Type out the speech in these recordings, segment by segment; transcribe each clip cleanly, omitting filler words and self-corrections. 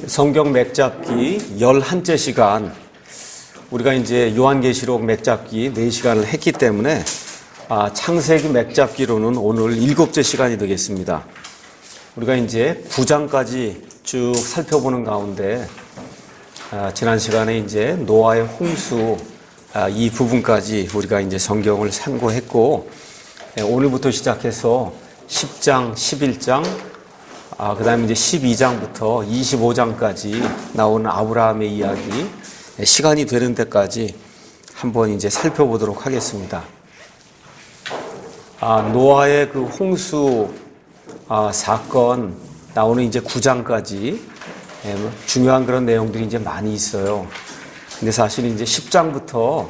성경 맥잡기 11째 시간, 우리가 이제 요한계시록 맥잡기 4시간을 했기 때문에 창세기 맥잡기로는 오늘 7째 시간이 되겠습니다. 우리가 이제 9장까지 쭉 살펴보는 가운데 지난 시간에 이제 노아의 홍수 이 부분까지 우리가 이제 성경을 참고했고, 오늘부터 시작해서 10장, 11장, 그 다음에 이제 12장부터 25장까지 나오는 아브라함의 이야기, 시간이 되는 데까지 한번 이제 살펴보도록 하겠습니다. 노아의 그 홍수 사건 나오는 이제 9장까지 중요한 그런 내용들이 이제 많이 있어요. 근데 사실 이제 10장부터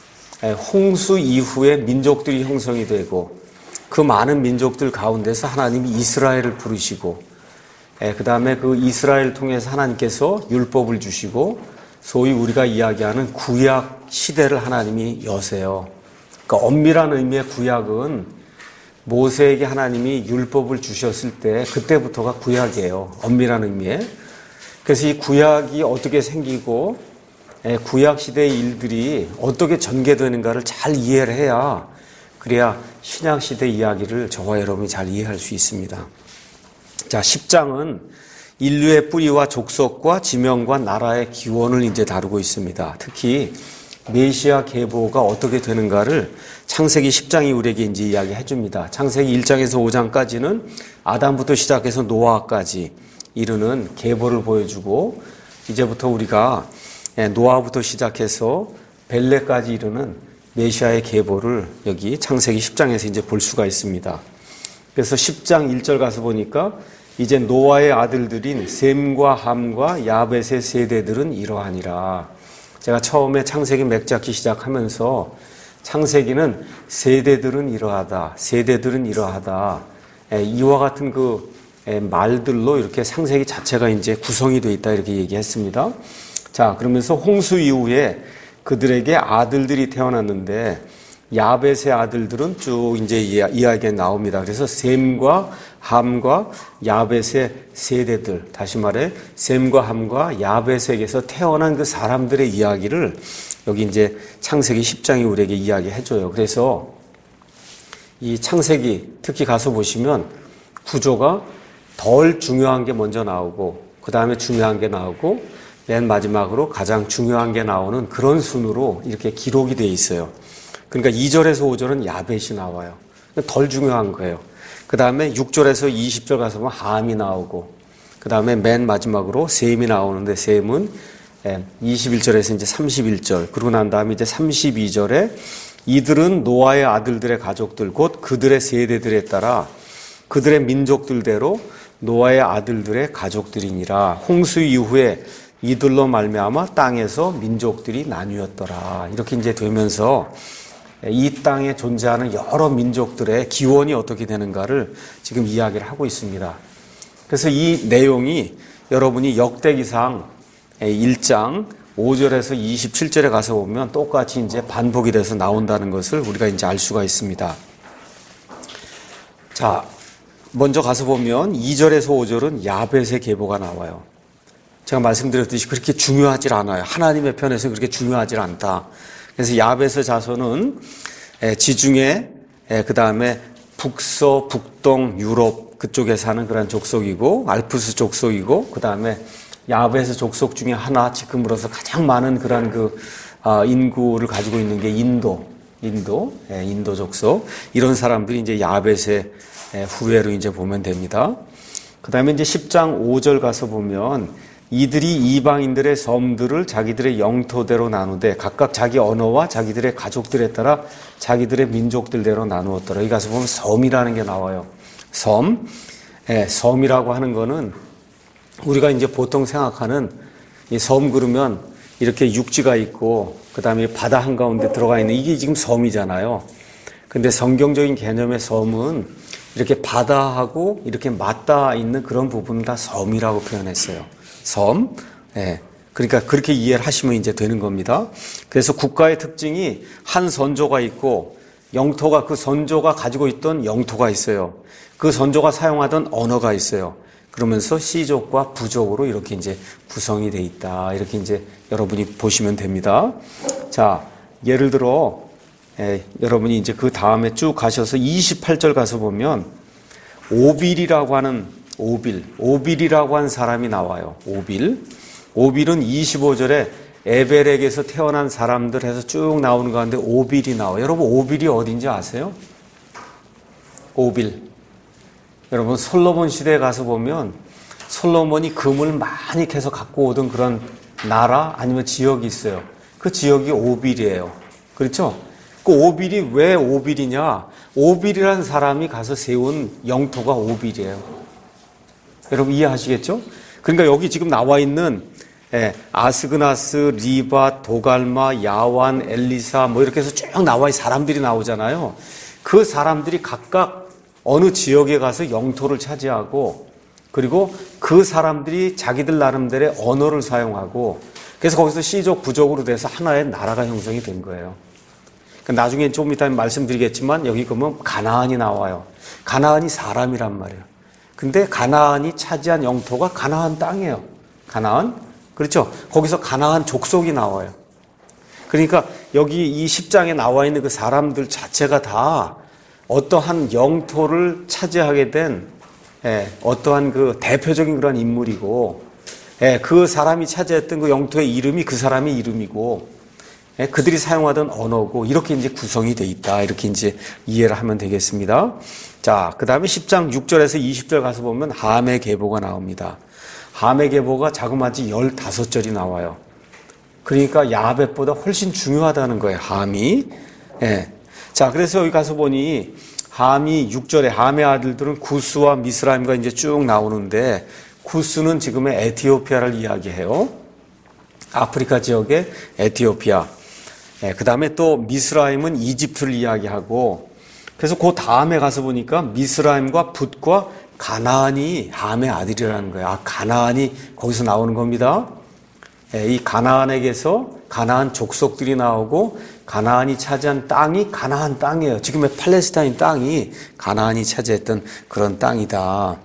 홍수 이후에 민족들이 형성이 되고, 그 많은 민족들 가운데서 하나님이 이스라엘을 부르시고, 그 다음에 그 이스라엘을 통해서 하나님께서 율법을 주시고, 소위 우리가 이야기하는 구약 시대를 하나님이 여세요. 그러니까 엄밀한 의미의 구약은 모세에게 하나님이 율법을 주셨을 때 그때부터가 구약이에요. 엄밀한 의미에. 그래서 이 구약이 어떻게 생기고 구약 시대의 일들이 어떻게 전개되는가를 잘 이해를 해야, 그래야 신약 시대 이야기를 저와 여러분이 잘 이해할 수 있습니다. 자, 10장은 인류의 뿌리와 족속과 지명과 나라의 기원을 이제 다루고 있습니다. 특히 메시아 계보가 어떻게 되는가를 창세기 10장이 우리에게 이제 이야기해 줍니다. 창세기 1장에서 5장까지는 아담부터 시작해서 노아까지 이르는 계보를 보여주고, 이제부터 우리가 노아부터 시작해서 벨레까지 이르는 메시아의 계보를 여기 창세기 10장에서 이제 볼 수가 있습니다. 그래서 10장 1절 가서 보니까 이제 노아의 아들들인 셈과 함과 야벳의 세대들은 이러하니라. 제가 처음에 창세기 맥잡기 시작하면서 창세기는 세대들은 이러하다, 세대들은 이러하다, 이와 같은 그 말들로 이렇게 창세기 자체가 이제 구성이 되어 있다, 이렇게 얘기했습니다. 자, 그러면서 홍수 이후에 그들에게 아들들이 태어났는데, 야벳의 아들들은 쭉 이제 이야기가 나옵니다. 그래서 셈과 함과 야벳의 세대들, 다시 말해 셈과 함과 야벳에게서 태어난 그 사람들의 이야기를 여기 이제 창세기 10장이 우리에게 이야기해줘요. 그래서 이 창세기 특히 가서 보시면 구조가 덜 중요한 게 먼저 나오고, 그 다음에 중요한 게 나오고, 맨 마지막으로 가장 중요한 게 나오는 그런 순으로 이렇게 기록이 되어 있어요. 그러니까 2절에서 5절은 야벳이 나와요. 덜 중요한 거예요. 그 다음에 6절에서 20절 가서 보면 함이 나오고, 그 다음에 맨 마지막으로 셈이 나오는데, 셈은 21절에서 이제 31절, 그러고 난 다음에 이제 32절에 이들은 노아의 아들들의 가족들, 곧 그들의 세대들에 따라 그들의 민족들대로 노아의 아들들의 가족들이니라. 홍수 이후에 이들로 말미암아 땅에서 민족들이 나뉘었더라. 이렇게 이제 되면서 이 땅에 존재하는 여러 민족들의 기원이 어떻게 되는가를 지금 이야기를 하고 있습니다. 그래서 이 내용이 여러분이 역대기상 1장 5절에서 27절에 가서 보면 똑같이 이제 반복이 돼서 나온다는 것을 우리가 이제 알 수가 있습니다. 자, 먼저 가서 보면 2절에서 5절은 야벳의 계보가 나와요. 제가 말씀드렸듯이 그렇게 중요하지 않아요. 하나님의 편에서 그렇게 중요하지 않다. 그래서 야벳의 자손은 지중해, 그 다음에 북서, 북동, 유럽 그쪽에 사는 그런 족속이고, 알프스 족속이고, 그 다음에 야벳의 족속 중에 하나, 지금으로서 가장 많은 그런 인구를 가지고 있는 게 인도 족속. 이런 사람들이 이제 야벳의 후예로 이제 보면 됩니다. 그 다음에 이제 10장 5절 가서 보면 이들이 이방인들의 섬들을 자기들의 영토대로 나누되 각각 자기 언어와 자기들의 가족들에 따라 자기들의 민족들대로 나누었더라. 여기 가서 보면 섬이라는 게 나와요. 섬이라고 하는 거는 우리가 이제 보통 생각하는 이 섬 그러면 이렇게 육지가 있고 그 다음에 바다 한가운데 들어가 있는 이게 지금 섬이잖아요. 근데 성경적인 개념의 섬은 이렇게 바다하고 이렇게 맞닿아 있는 그런 부분을 다 섬이라고 표현했어요. 섬. 그러니까 그렇게 이해를 하시면 이제 되는 겁니다. 그래서 국가의 특징이 한 선조가 있고, 그 선조가 가지고 있던 영토가 있어요. 그 선조가 사용하던 언어가 있어요. 그러면서 시족과 부족으로 이렇게 이제 구성이 돼 있다. 이렇게 이제 여러분이 보시면 됩니다. 자, 예를 들어, 여러분이 이제 그 다음에 쭉 가셔서 28절 가서 보면, 오빌이라고 하는, 오빌이라고 한 사람이 나와요. 오빌은 25절에 에벨에게서 태어난 사람들 해서 쭉 나오는 가운데 오빌이 나와요. 여러분, 오빌이 어딘지 아세요? 오빌. 여러분, 솔로몬 시대에 가서 보면 솔로몬이 금을 많이 캐서 갖고 오던 그런 나라 아니면 지역이 있어요. 그 지역이 오빌이에요. 그렇죠? 그 오빌이 왜 오빌이냐? 오빌이라는 사람이 가서 세운 영토가 오빌이에요. 여러분 이해하시겠죠? 그러니까 여기 지금 나와 있는 아스그나스, 리바, 도갈마, 야완, 엘리사 뭐 이렇게 해서 쭉 나와 있는 사람들이 나오잖아요. 그 사람들이 각각 어느 지역에 가서 영토를 차지하고 그리고 그 사람들이 자기들 나름대로의 언어를 사용하고 그래서 거기서 시족, 부족으로 돼서 하나의 나라가 형성이 된 거예요. 나중에 좀 이따 말씀드리겠지만 여기 보면 가나안이 나와요. 가나안이 사람이란 말이에요. 근데 가나안이 차지한 영토가 가나안 땅이에요. 가나안. 그렇죠? 거기서 가나안 족속이 나와요. 그러니까 여기 이 10장에 나와 있는 그 사람들 자체가 다 어떠한 영토를 차지하게 된 어떠한 그 대표적인 그런 인물이고 그 사람이 차지했던 그 영토의 이름이 그 사람의 이름이고 그들이 사용하던 언어고 이렇게 이제 구성이 돼 있다. 이렇게 이제 이해를 하면 되겠습니다. 자, 그 다음에 10장 6절에서 20절 가서 보면 함의 계보가 나옵니다. 함의 계보가 자그마치 15절이 나와요. 그러니까 야벳보다 훨씬 중요하다는 거예요. 함이. 자, 그래서 여기 가서 보니 함이 6절에 함의 아들들은 구스와 미스라임과 이제 쭉 나오는데 구스는 지금의 에티오피아를 이야기해요. 아프리카 지역의 에티오피아. 그 다음에 또 미스라임은 이집트를 이야기하고 그래서 그 다음에 가서 보니까 미스라임과 붓과 가나안이 함의 아들이라는 거예요. 가나안이 거기서 나오는 겁니다. 이 가나안에게서 가나안 족속들이 나오고 가나안이 차지한 땅이 가나안 땅이에요. 지금의 팔레스타인 땅이 가나안이 차지했던 그런 땅이다.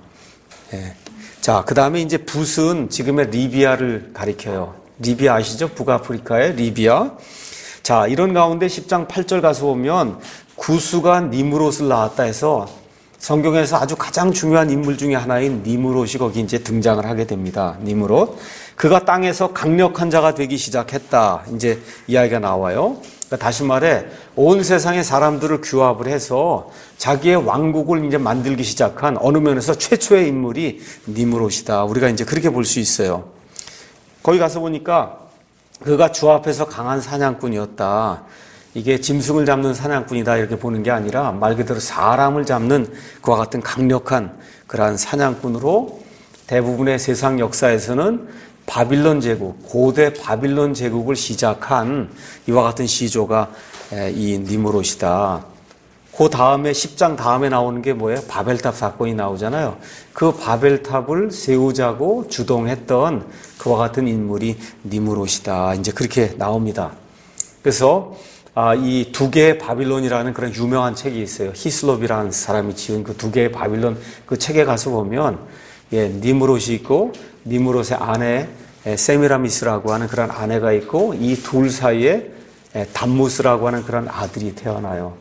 자, 그 다음에 이제 붓은 지금의 리비아를 가리켜요. 리비아 아시죠? 북아프리카의 리비아. 자, 이런 가운데 10장 8절 가서 보면 구스가 니므롯을 낳았다 해서 성경에서 아주 가장 중요한 인물 중에 하나인 니므롯이 거기 이제 등장을 하게 됩니다. 니므롯. 그가 땅에서 강력한 자가 되기 시작했다. 이제 이야기가 나와요. 그러니까 다시 말해 온 세상의 사람들을 규합을 해서 자기의 왕국을 이제 만들기 시작한 어느 면에서 최초의 인물이 니므롯이다. 우리가 이제 그렇게 볼 수 있어요. 거기 가서 보니까 그가 주 앞에서 강한 사냥꾼이었다. 이게 짐승을 잡는 사냥꾼이다 이렇게 보는 게 아니라 말 그대로 사람을 잡는 그와 같은 강력한 그러한 사냥꾼으로 대부분의 세상 역사에서는 바빌론 제국, 고대 바빌론 제국을 시작한 이와 같은 시조가 이 니므롯이다. 그 다음에 10장 다음에 나오는 게 뭐예요? 바벨탑 사건이 나오잖아요. 그 바벨탑을 세우자고 주동했던 그와 같은 인물이 니므롯이다. 이제 그렇게 나옵니다. 그래서 이 두 개의 바빌론이라는 그런 유명한 책이 있어요. 히슬롭이라는 사람이 지은 그 두 개의 바빌론 그 책에 가서 보면 니므롯이 있고 니므롯의 아내 세미라미스라고 하는 그런 아내가 있고 이 둘 사이에 담무스라고 하는 그런 아들이 태어나요.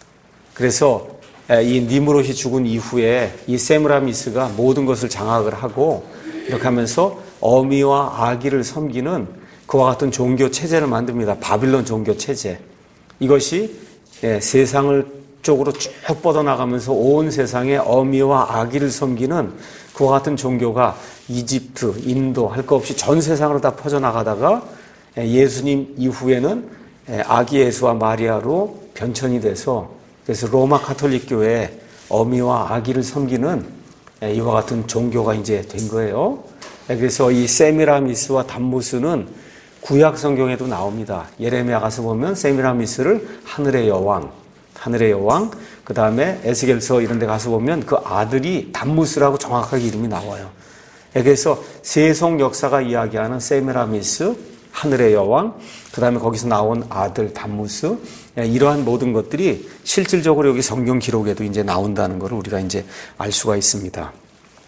그래서 이 니므롯이 죽은 이후에 이 세미라미스가 모든 것을 장악을 하고 이렇게 하면서 어미와 아기를 섬기는 그와 같은 종교 체제를 만듭니다. 바빌론 종교 체제. 이것이 세상을 쪽으로 쭉 뻗어나가면서 온 세상에 어미와 아기를 섬기는 그와 같은 종교가 이집트, 인도 할 것 없이 전 세상으로 다 퍼져나가다가 예수님 이후에는 아기 예수와 마리아로 변천이 돼서 그래서 로마 카톨릭 교회에 어미와 아기를 섬기는 이와 같은 종교가 이제 된 거예요. 그래서 이 세미라미스와 담무스는 구약 성경에도 나옵니다. 예레미야 가서 보면 세미라미스를 하늘의 여왕, 그 다음에 에스겔서 이런 데 가서 보면 그 아들이 담무스라고 정확하게 이름이 나와요. 그래서 세속 역사가 이야기하는 세미라미스, 하늘의 여왕, 그 다음에 거기서 나온 아들 담무스, 이러한 모든 것들이 실질적으로 여기 성경 기록에도 이제 나온다는 것을 우리가 이제 알 수가 있습니다.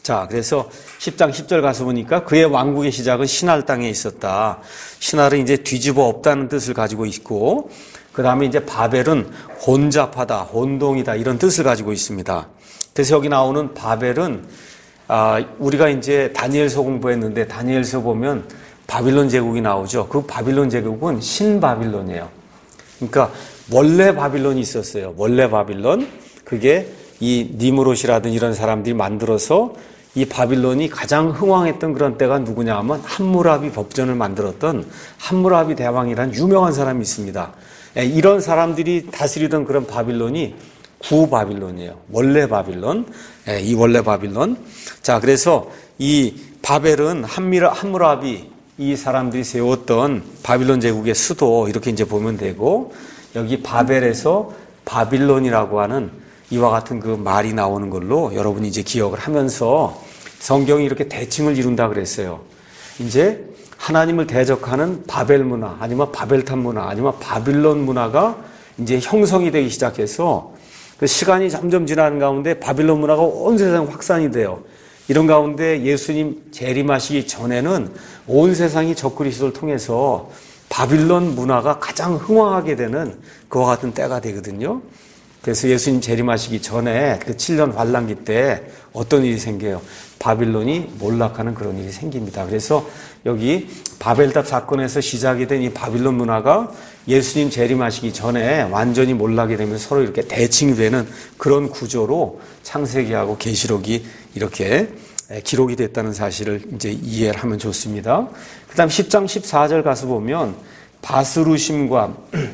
자, 그래서 10장 10절 가서 보니까 그의 왕국의 시작은 신할 땅에 있었다. 신할은 이제 뒤집어 엎다는 뜻을 가지고 있고, 그 다음에 이제 바벨은 혼잡하다, 혼동이다, 이런 뜻을 가지고 있습니다. 그래서 여기 나오는 바벨은, 우리가 이제 다니엘서 공부했는데, 다니엘서 보면 바빌론 제국이 나오죠. 그 바빌론 제국은 신바빌론이에요. 그러니까 원래 바빌론이 있었어요. 원래 바빌론. 그게 이 니무롯이라든 이런 사람들이 만들어서 이 바빌론이 가장 흥왕했던 그런 때가 누구냐 하면 함무라비 법전을 만들었던 함무라비 대왕이라는 유명한 사람이 있습니다. 이런 사람들이 다스리던 그런 바빌론이 구바빌론이에요. 원래 바빌론. 이 원래 바빌론. 자, 그래서 이 바벨은 함무라비 이 사람들이 세웠던 바빌론 제국의 수도 이렇게 이제 보면 되고, 여기 바벨에서 바빌론이라고 하는 이와 같은 그 말이 나오는 걸로 여러분이 이제 기억을 하면서 성경이 이렇게 대칭을 이룬다 그랬어요. 이제 하나님을 대적하는 바벨 문화, 아니면 바벨탑 문화, 아니면 바빌론 문화가 이제 형성이 되기 시작해서 그 시간이 점점 지나는 가운데 바빌론 문화가 온 세상 확산이 돼요. 이런 가운데 예수님 재림하시기 전에는 온 세상이 적그리스도를 통해서 바빌론 문화가 가장 흥왕하게 되는 그와 같은 때가 되거든요. 그래서 예수님 재림하시기 전에 그 7년 환란기 때 어떤 일이 생겨요? 바빌론이 몰락하는 그런 일이 생깁니다. 그래서 여기 바벨탑 사건에서 시작이 된 이 바빌론 문화가 예수님 재림하시기 전에 완전히 몰락이 되면서 서로 이렇게 대칭이 되는 그런 구조로 창세기하고 계시록이 이렇게 기록이 됐다는 사실을 이제 이해를 하면 좋습니다. 그 다음 10장 14절 가서 보면 바스루심과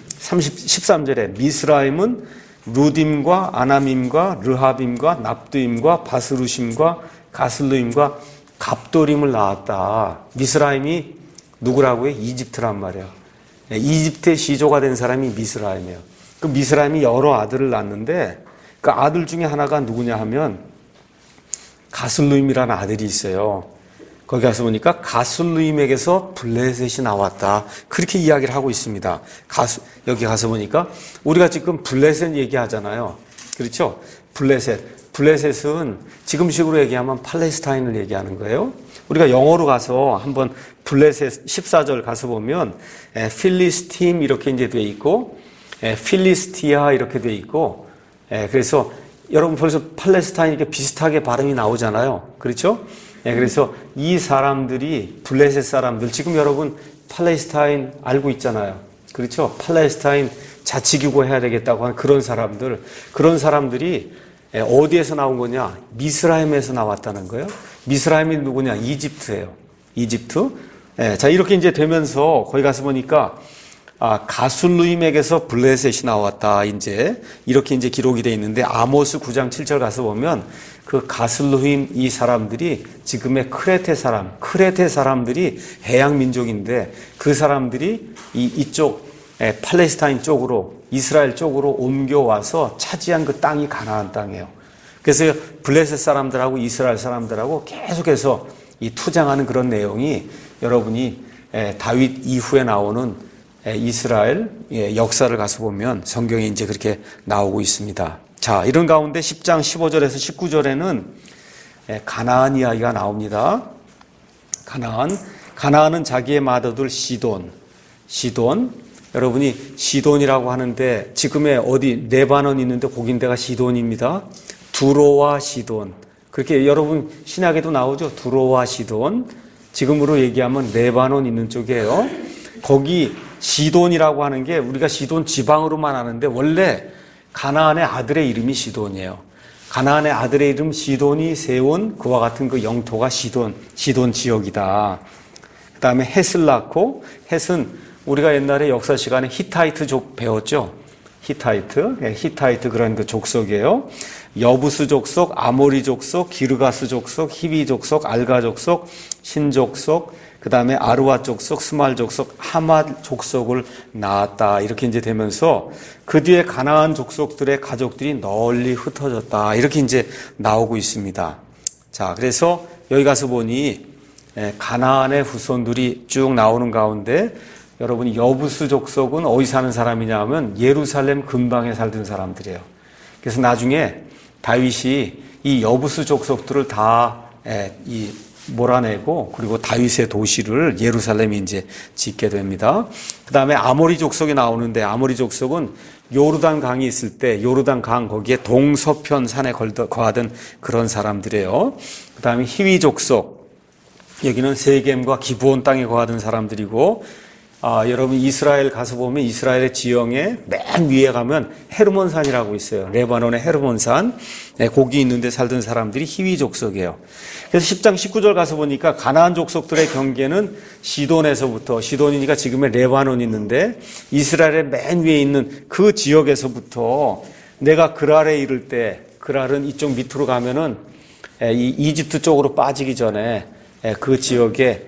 13절에 미스라임은 루딤과 아남임과 르하빔과 납두임과 바스루심과 가슬루임과 갑도림을 낳았다. 미스라임이 누구라고요? 이집트란 말이에요. 이집트의 시조가 된 사람이 미스라임이에요. 그 미스라임이 여러 아들을 낳았는데 그 아들 중에 하나가 누구냐 하면 가슬루임이라는 아들이 있어요. 거기 가서 보니까 가슬루임에게서 블레셋이 나왔다. 그렇게 이야기를 하고 있습니다. 여기 가서 보니까 우리가 지금 블레셋 얘기하잖아요. 그렇죠? 블레셋은 지금식으로 얘기하면 팔레스타인을 얘기하는 거예요. 우리가 영어로 가서 한번 블레셋 14절 가서 보면 필리스팀 이렇게 이제 돼 있고 필리스티아 이렇게 돼 있고, 그래서 여러분 벌써 팔레스타인 이렇게 비슷하게 발음이 나오잖아요. 그렇죠? 그래서 이 사람들이 블레셋 사람들, 지금 여러분 팔레스타인 알고 있잖아요. 그렇죠? 팔레스타인 자치기구 해야 되겠다고 하는 그런 사람들이 어디에서 나온 거냐? 미스라임에서 나왔다는 거예요. 미스라임이 누구냐? 이집트예요. 이집트. 자, 이렇게 이제 되면서 거기 가서 보니까 가술루임에게서 블레셋이 나왔다. 이제 이렇게 이제 기록이 되어 있는데 아모스 9장 7절 가서 보면 그 가슬루임 이 사람들이 지금의 크레테 사람들이 해양 민족인데 그 사람들이 이쪽 팔레스타인 쪽으로 이스라엘 쪽으로 옮겨와서 차지한 그 땅이 가나안 땅이에요. 그래서 블레셋 사람들하고 이스라엘 사람들하고 계속해서 이 투쟁하는 그런 내용이 여러분이 다윗 이후에 나오는 이스라엘 역사를 가서 보면 성경에 이제 그렇게 나오고 있습니다. 자, 이런 가운데 10장 15절에서 19절에는 가나안 이야기가 나옵니다. 가나안은 자기의 맏아들 시돈. 여러분이 시돈이라고 하는데 지금의 어디 레바논 있는데 거긴데가 시돈입니다. 두로와 시돈. 그렇게 여러분 신약에도 나오죠. 두로와 시돈. 지금으로 얘기하면 레바논 있는 쪽이에요. 거기 시돈이라고 하는 게 우리가 시돈 지방으로만 아는데 원래 가나안의 아들의 이름이 시돈이에요. 가나안의 아들의 이름 시돈이 세운 그와 같은 그 영토가 시돈 지역이다. 그 다음에 헷을 낳고, 헷은 우리가 옛날에 역사 시간에 히타이트족 배웠죠. 히타이트 그런 그 족속이에요. 여부스 족속, 아모리 족속, 기르가스 족속, 히비 족속, 알가 족속, 신 족속, 그 다음에 아르와 족속, 스말 족속, 하맛 족속을 낳았다. 이렇게 이제 되면서 그 뒤에 가나안 족속들의 가족들이 널리 흩어졌다. 이렇게 이제 나오고 있습니다. 자, 그래서 여기 가서 보니 가나안의 후손들이 쭉 나오는 가운데 여러분이 여부스 족속은 어디 사는 사람이냐 하면 예루살렘 근방에 살던 사람들이에요. 그래서 나중에 다윗이 이 여부스 족속들을 다 몰아내고 그리고 다윗의 도시를 예루살렘에 이제 짓게 됩니다. 그 다음에 아모리 족속이 나오는데 아모리 족속은 요르단 강이 있을 때 요르단 강 거기에 동서편 산에 거하던 그런 사람들이에요. 그 다음에 히위 족속 여기는 세겜과 기브온 땅에 거하던 사람들이고 여러분 이스라엘 가서 보면 이스라엘의 지형에 맨 위에 가면 헤르몬산이라고 있어요. 레바논의 헤르몬산. 거기 있는데 살던 사람들이 히위 족속이에요. 그래서 10장 19절 가서 보니까 가나안 족속들의 경계는 시돈에서부터 시돈이니까 지금의 레바논이 있는데 이스라엘의 맨 위에 있는 그 지역에서부터 내가 그랄에 이를 때 그랄은 이쪽 밑으로 가면은 이 이집트 쪽으로 빠지기 전에 그 지역에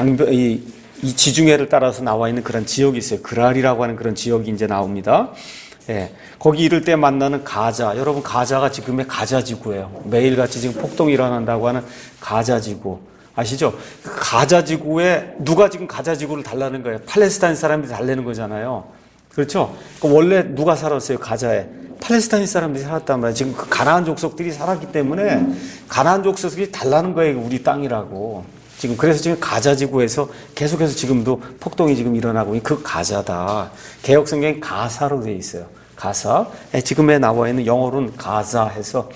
이 지중해를 따라서 나와 있는 그런 지역이 있어요. 그랄이라고 하는 그런 지역이 이제 나옵니다. 거기 이를 때 만나는 가자. 여러분, 가자가 지금의 가자지구예요. 매일같이 지금 폭동이 일어난다고 하는 가자지구. 아시죠? 가자지구에 누가 지금 가자지구를 달라는 거예요? 팔레스타인 사람들이 달래는 거잖아요. 그렇죠? 원래 누가 살았어요? 가자에. 팔레스타인 사람들이 살았단 말이에요. 지금 그 가나안 족속들이 살았기 때문에 가나안 족속들이 달라는 거예요. 우리 땅이라고. 그래서 지금 가자지구에서 계속해서 지금도 폭동이 지금 일어나고 그 가자다. 개혁 성경이 가사로 되어 있어요. 가사. 지금에 나와 있는 영어로는 가자 해서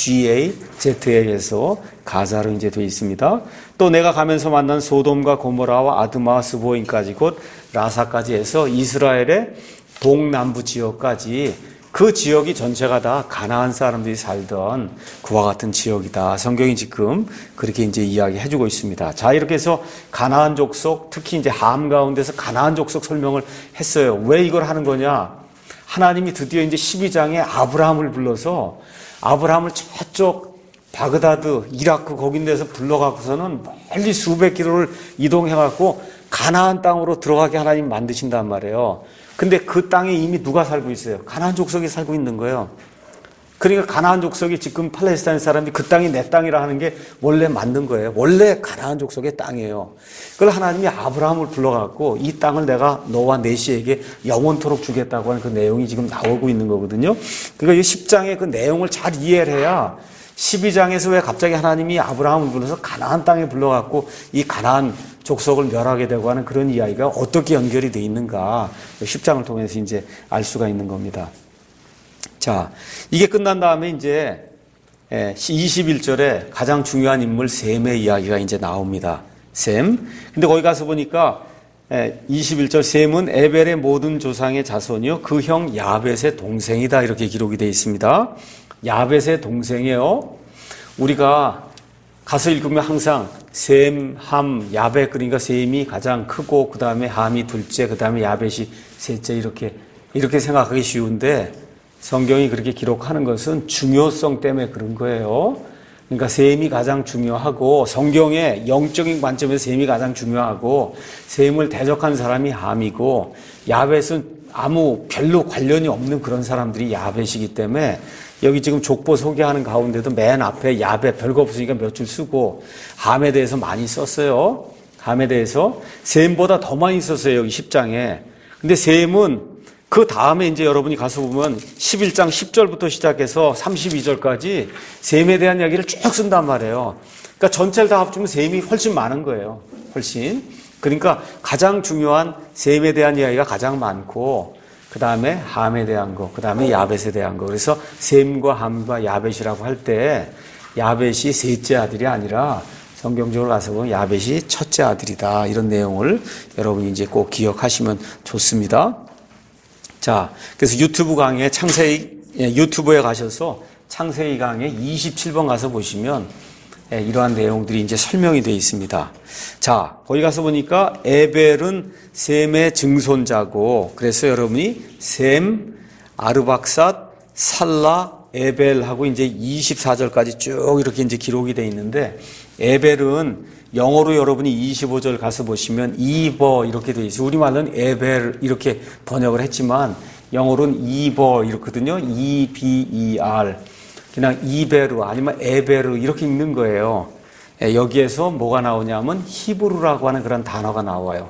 GAZA에서 가자로 이제 되어 있습니다. 또 내가 가면서 만난 소돔과 고모라와 아드마와 스보임까지 곧 라사까지 해서 이스라엘의 동남부 지역까지 그 지역이 전체가 다 가나안 사람들이 살던 그와 같은 지역이다. 성경이 지금 그렇게 이제 이야기해주고 있습니다. 자, 이렇게 해서 가나안 족속, 특히 이제 함 가운데서 가나안 족속 설명을 했어요. 왜 이걸 하는 거냐? 하나님이 드디어 이제 12장에 아브라함을 불러서 아브라함을 저쪽 바그다드, 이라크 거긴 데서 불러갖고서는 멀리 수백 킬로를 이동해갖고 가나안 땅으로 들어가게 하나님 만드신단 말이에요. 근데 그 땅에 이미 누가 살고 있어요? 가나안 족속이 살고 있는 거예요. 그러니까 가나안 족속이 지금 팔레스타인 사람들이 그 땅이 내 땅이라 하는 게 원래 맞는 거예요. 원래 가나안 족속의 땅이에요. 그걸 하나님이 아브라함을 불러갖고 이 땅을 내가 너와 내 씨에게 영원토록 주겠다고 하는 그 내용이 지금 나오고 있는 거거든요. 그러니까 이 10장의 그 내용을 잘 이해를 해야 12장에서 왜 갑자기 하나님이 아브라함을 불러서 가나안 땅에 불러갖고 이 가나안 족속을 멸하게 되고 하는 그런 이야기가 어떻게 연결이 돼 있는가 10장을 통해서 이제 알 수가 있는 겁니다. 자, 이게 끝난 다음에 이제 21절에 가장 중요한 인물 셈의 이야기가 이제 나옵니다. 셈. 근데 거기 가서 보니까 21절 셈은 에벨의 모든 조상의 자손이요 그 형 야벳의 동생이다 이렇게 기록이 되어 있습니다. 야벳의 동생이에요. 우리가 가서 읽으면 항상 셈, 함, 야벳 그러니까 셈이 가장 크고 그 다음에 함이 둘째, 그 다음에 야벳이 셋째 이렇게 생각하기 쉬운데 성경이 그렇게 기록하는 것은 중요성 때문에 그런 거예요. 그러니까 셈이 가장 중요하고 성경의 영적인 관점에서 셈이 가장 중요하고 셈을 대적한 사람이 함이고 야벳은 별로 관련이 없는 그런 사람들이 야벳이기 때문에 여기 지금 족보 소개하는 가운데도 맨 앞에 야벳 별거 없으니까 몇 줄 쓰고 함에 대해서 많이 썼어요. 함에 대해서 셈보다 더 많이 썼어요. 여기 10장에. 근데 셈은 그 다음에 이제 여러분이 가서 보면 11장 10절부터 시작해서 32절까지 셈에 대한 이야기를 쭉 쓴단 말이에요. 그러니까 전체를 다 합치면 셈이 훨씬 많은 거예요. 훨씬. 그러니까 가장 중요한 셈에 대한 이야기가 가장 많고 그 다음에 함에 대한 거, 그 다음에 야벳에 대한 거. 그래서 셈과 함과 야벳이라고 할 때 야벳이 셋째 아들이 아니라 성경적으로 가서 보면 야벳이 첫째 아들이다. 이런 내용을 여러분이 이제 꼭 기억하시면 좋습니다. 자, 그래서 유튜브 강의 유튜브에 가셔서 창세기 강의 27번 가서 보시면 이러한 내용들이 이제 설명이 되어 있습니다. 자, 거기 가서 보니까 에벨은 셈의 증손자고, 그래서 여러분이 셈, 아르박삿, 살라, 에벨하고 이제 24절까지 쭉 이렇게 이제 기록이 되어 있는데, 에벨은 영어로 여러분이 25절 가서 보시면 이버 이렇게 되어 있어요. 우리말로는 에벨 이렇게 번역을 했지만 영어로는 이버 이렇거든요. EBER. 그냥 이베르 아니면 에베르 이렇게 읽는 거예요. 여기에서 뭐가 나오냐면 히브루라고 하는 그런 단어가 나와요.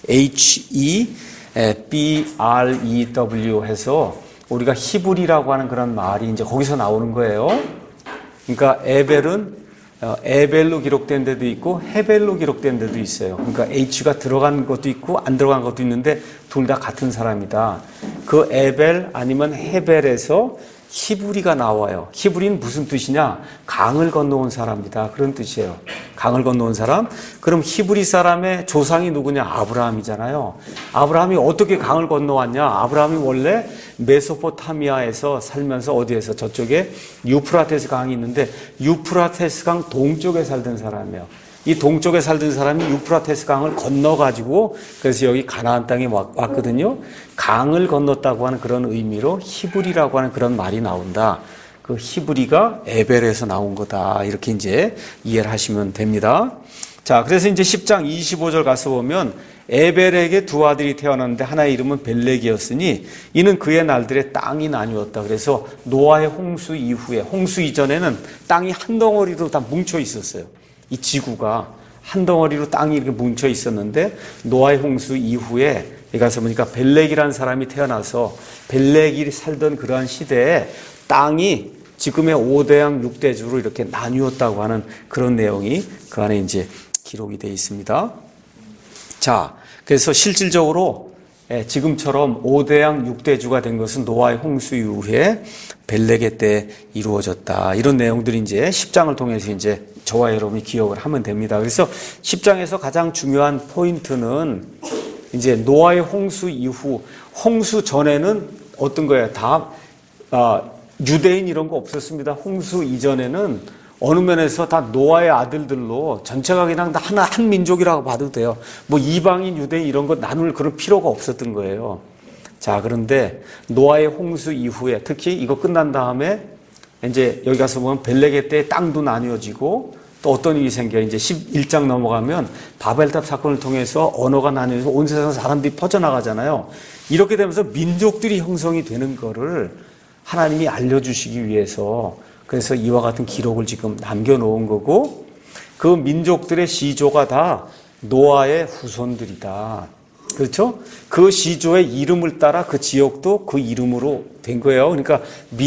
HEBREW 해서 우리가 히브리라고 하는 그런 말이 이제 거기서 나오는 거예요. 그러니까 에벨은 에벨로 기록된 데도 있고 헤벨로 기록된 데도 있어요. 그러니까 H가 들어간 것도 있고 안 들어간 것도 있는데 둘 다 같은 사람이다. 그 에벨 아니면 헤벨에서 히브리가 나와요. 히브리는 무슨 뜻이냐? 강을 건너온 사람이다. 그런 뜻이에요. 강을 건너온 사람. 그럼 히브리 사람의 조상이 누구냐? 아브라함이잖아요. 아브라함이 어떻게 강을 건너왔냐? 아브라함이 원래 메소포타미아에서 살면서 어디에서 저쪽에 유프라테스 강이 있는데 유프라테스 강 동쪽에 살던 사람이에요. 이 동쪽에 살던 사람이 유프라테스 강을 건너가지고 그래서 여기 가나안 땅에 왔거든요. 강을 건넜다고 하는 그런 의미로 히브리라고 하는 그런 말이 나온다. 그 히브리가 에벨에서 나온 거다. 이렇게 이제 이해를 하시면 됩니다. 자, 그래서 이제 10장 25절 가서 보면 에벨에게 두 아들이 태어났는데 하나의 이름은 벨렉이었으니 이는 그의 날들에 땅이 나뉘었다. 그래서 노아의 홍수 이후에 홍수 이전에는 땅이 한 덩어리로 다 뭉쳐 있었어요. 이 지구가 한 덩어리로 땅이 이렇게 뭉쳐 있었는데 노아의 홍수 이후에 여기 가서 보니까 벨렉이라는 사람이 태어나서 벨렉이 살던 그러한 시대에 땅이 지금의 5대양 6대주로 이렇게 나뉘었다고 하는 그런 내용이 그 안에 이제 기록이 되어 있습니다. 자, 그래서 실질적으로 지금처럼 5대양 6대주가 된 것은 노아의 홍수 이후에 벨렉의 때 이루어졌다. 이런 내용들이 이제 10장을 통해서 이제 저와 여러분이 기억을 하면 됩니다. 그래서 10장에서 가장 중요한 포인트는 이제 노아의 홍수 이후, 홍수 전에는 어떤 거예요? 다 유대인 이런 거 없었습니다. 홍수 이전에는 어느 면에서 다 노아의 아들들로 전체가 그냥 다 한 민족이라고 봐도 돼요. 뭐 이방인, 유대인 이런 거 나눌 그런 필요가 없었던 거예요. 자, 그런데 노아의 홍수 이후에 특히 이거 끝난 다음에 이제 여기 가서 보면 벨렉의 때 땅도 나뉘어지고 또 어떤 일이 생겨요. 이제 11장 넘어가면 바벨탑 사건을 통해서 언어가 나뉘어서 온 세상 사람들이 퍼져나가잖아요. 이렇게 되면서 민족들이 형성이 되는 거를 하나님이 알려주시기 위해서 그래서 이와 같은 기록을 지금 남겨놓은 거고 그 민족들의 시조가 다 노아의 후손들이다. 그렇죠? 그 시조의 이름을 따라 그 지역도 그 이름으로 된 거예요. 그러니까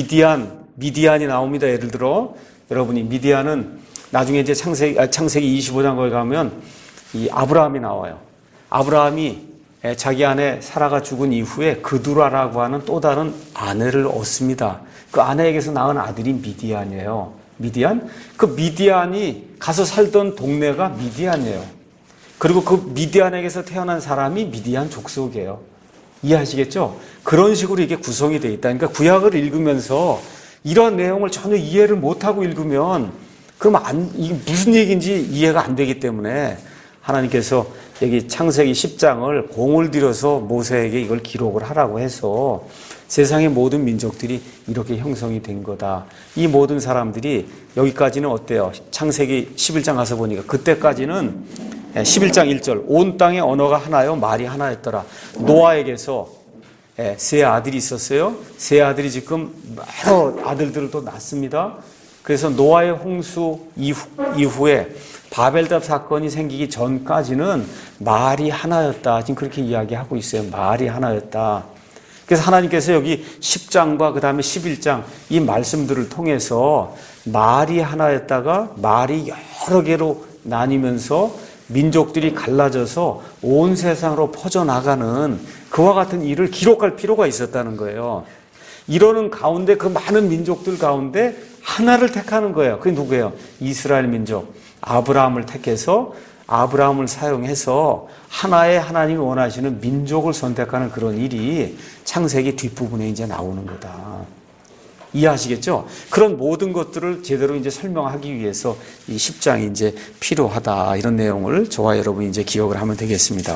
미디안이 나옵니다. 예를 들어 여러분이 미디안은 나중에 이제 창세기 25장 거기 가면 이 아브라함이 나와요. 아브라함이 자기 아내 사라가 죽은 이후에 그두라라고 하는 또 다른 아내를 얻습니다. 그 아내에게서 낳은 아들이 미디안이에요. 미디안? 그 미디안이 가서 살던 동네가 미디안이에요. 그리고 그 미디안에게서 태어난 사람이 미디안 족속이에요. 이해하시겠죠? 그런 식으로 이게 구성이 되어 있다. 그러니까 구약을 읽으면서 이런 내용을 전혀 이해를 못하고 읽으면 그럼 이게 무슨 얘기인지 이해가 안 되기 때문에 하나님께서 여기 창세기 10장을 공을 들여서 모세에게 이걸 기록을 하라고 해서 세상의 모든 민족들이 이렇게 형성이 된 거다. 이 모든 사람들이 여기까지는 어때요? 창세기 11장 가서 보니까 그때까지는 11장 1절 온 땅의 언어가 하나요 말이 하나였더라. 노아에게서 세 아들이 있었어요. 세 아들이 지금 여러 아들들을 또 낳습니다. 그래서 노아의 홍수 이후에 바벨탑 사건이 생기기 전까지는 말이 하나였다. 지금 그렇게 이야기하고 있어요. 말이 하나였다. 그래서 하나님께서 여기 10장과 그 다음에 11장 이 말씀들을 통해서 말이 하나였다가 말이 여러 개로 나뉘면서 민족들이 갈라져서 온 세상으로 퍼져나가는 그와 같은 일을 기록할 필요가 있었다는 거예요. 이러는 가운데 그 많은 민족들 가운데 하나를 택하는 거예요. 그게 누구예요? 이스라엘 민족. 아브라함을 택해서 아브라함을 사용해서 하나의 하나님이 원하시는 민족을 선택하는 그런 일이 창세기 뒷부분에 이제 나오는 거다. 이해하시겠죠? 그런 모든 것들을 제대로 이제 설명하기 위해서 이 10장이 이제 필요하다. 이런 내용을 저와 여러분이 이제 기억을 하면 되겠습니다.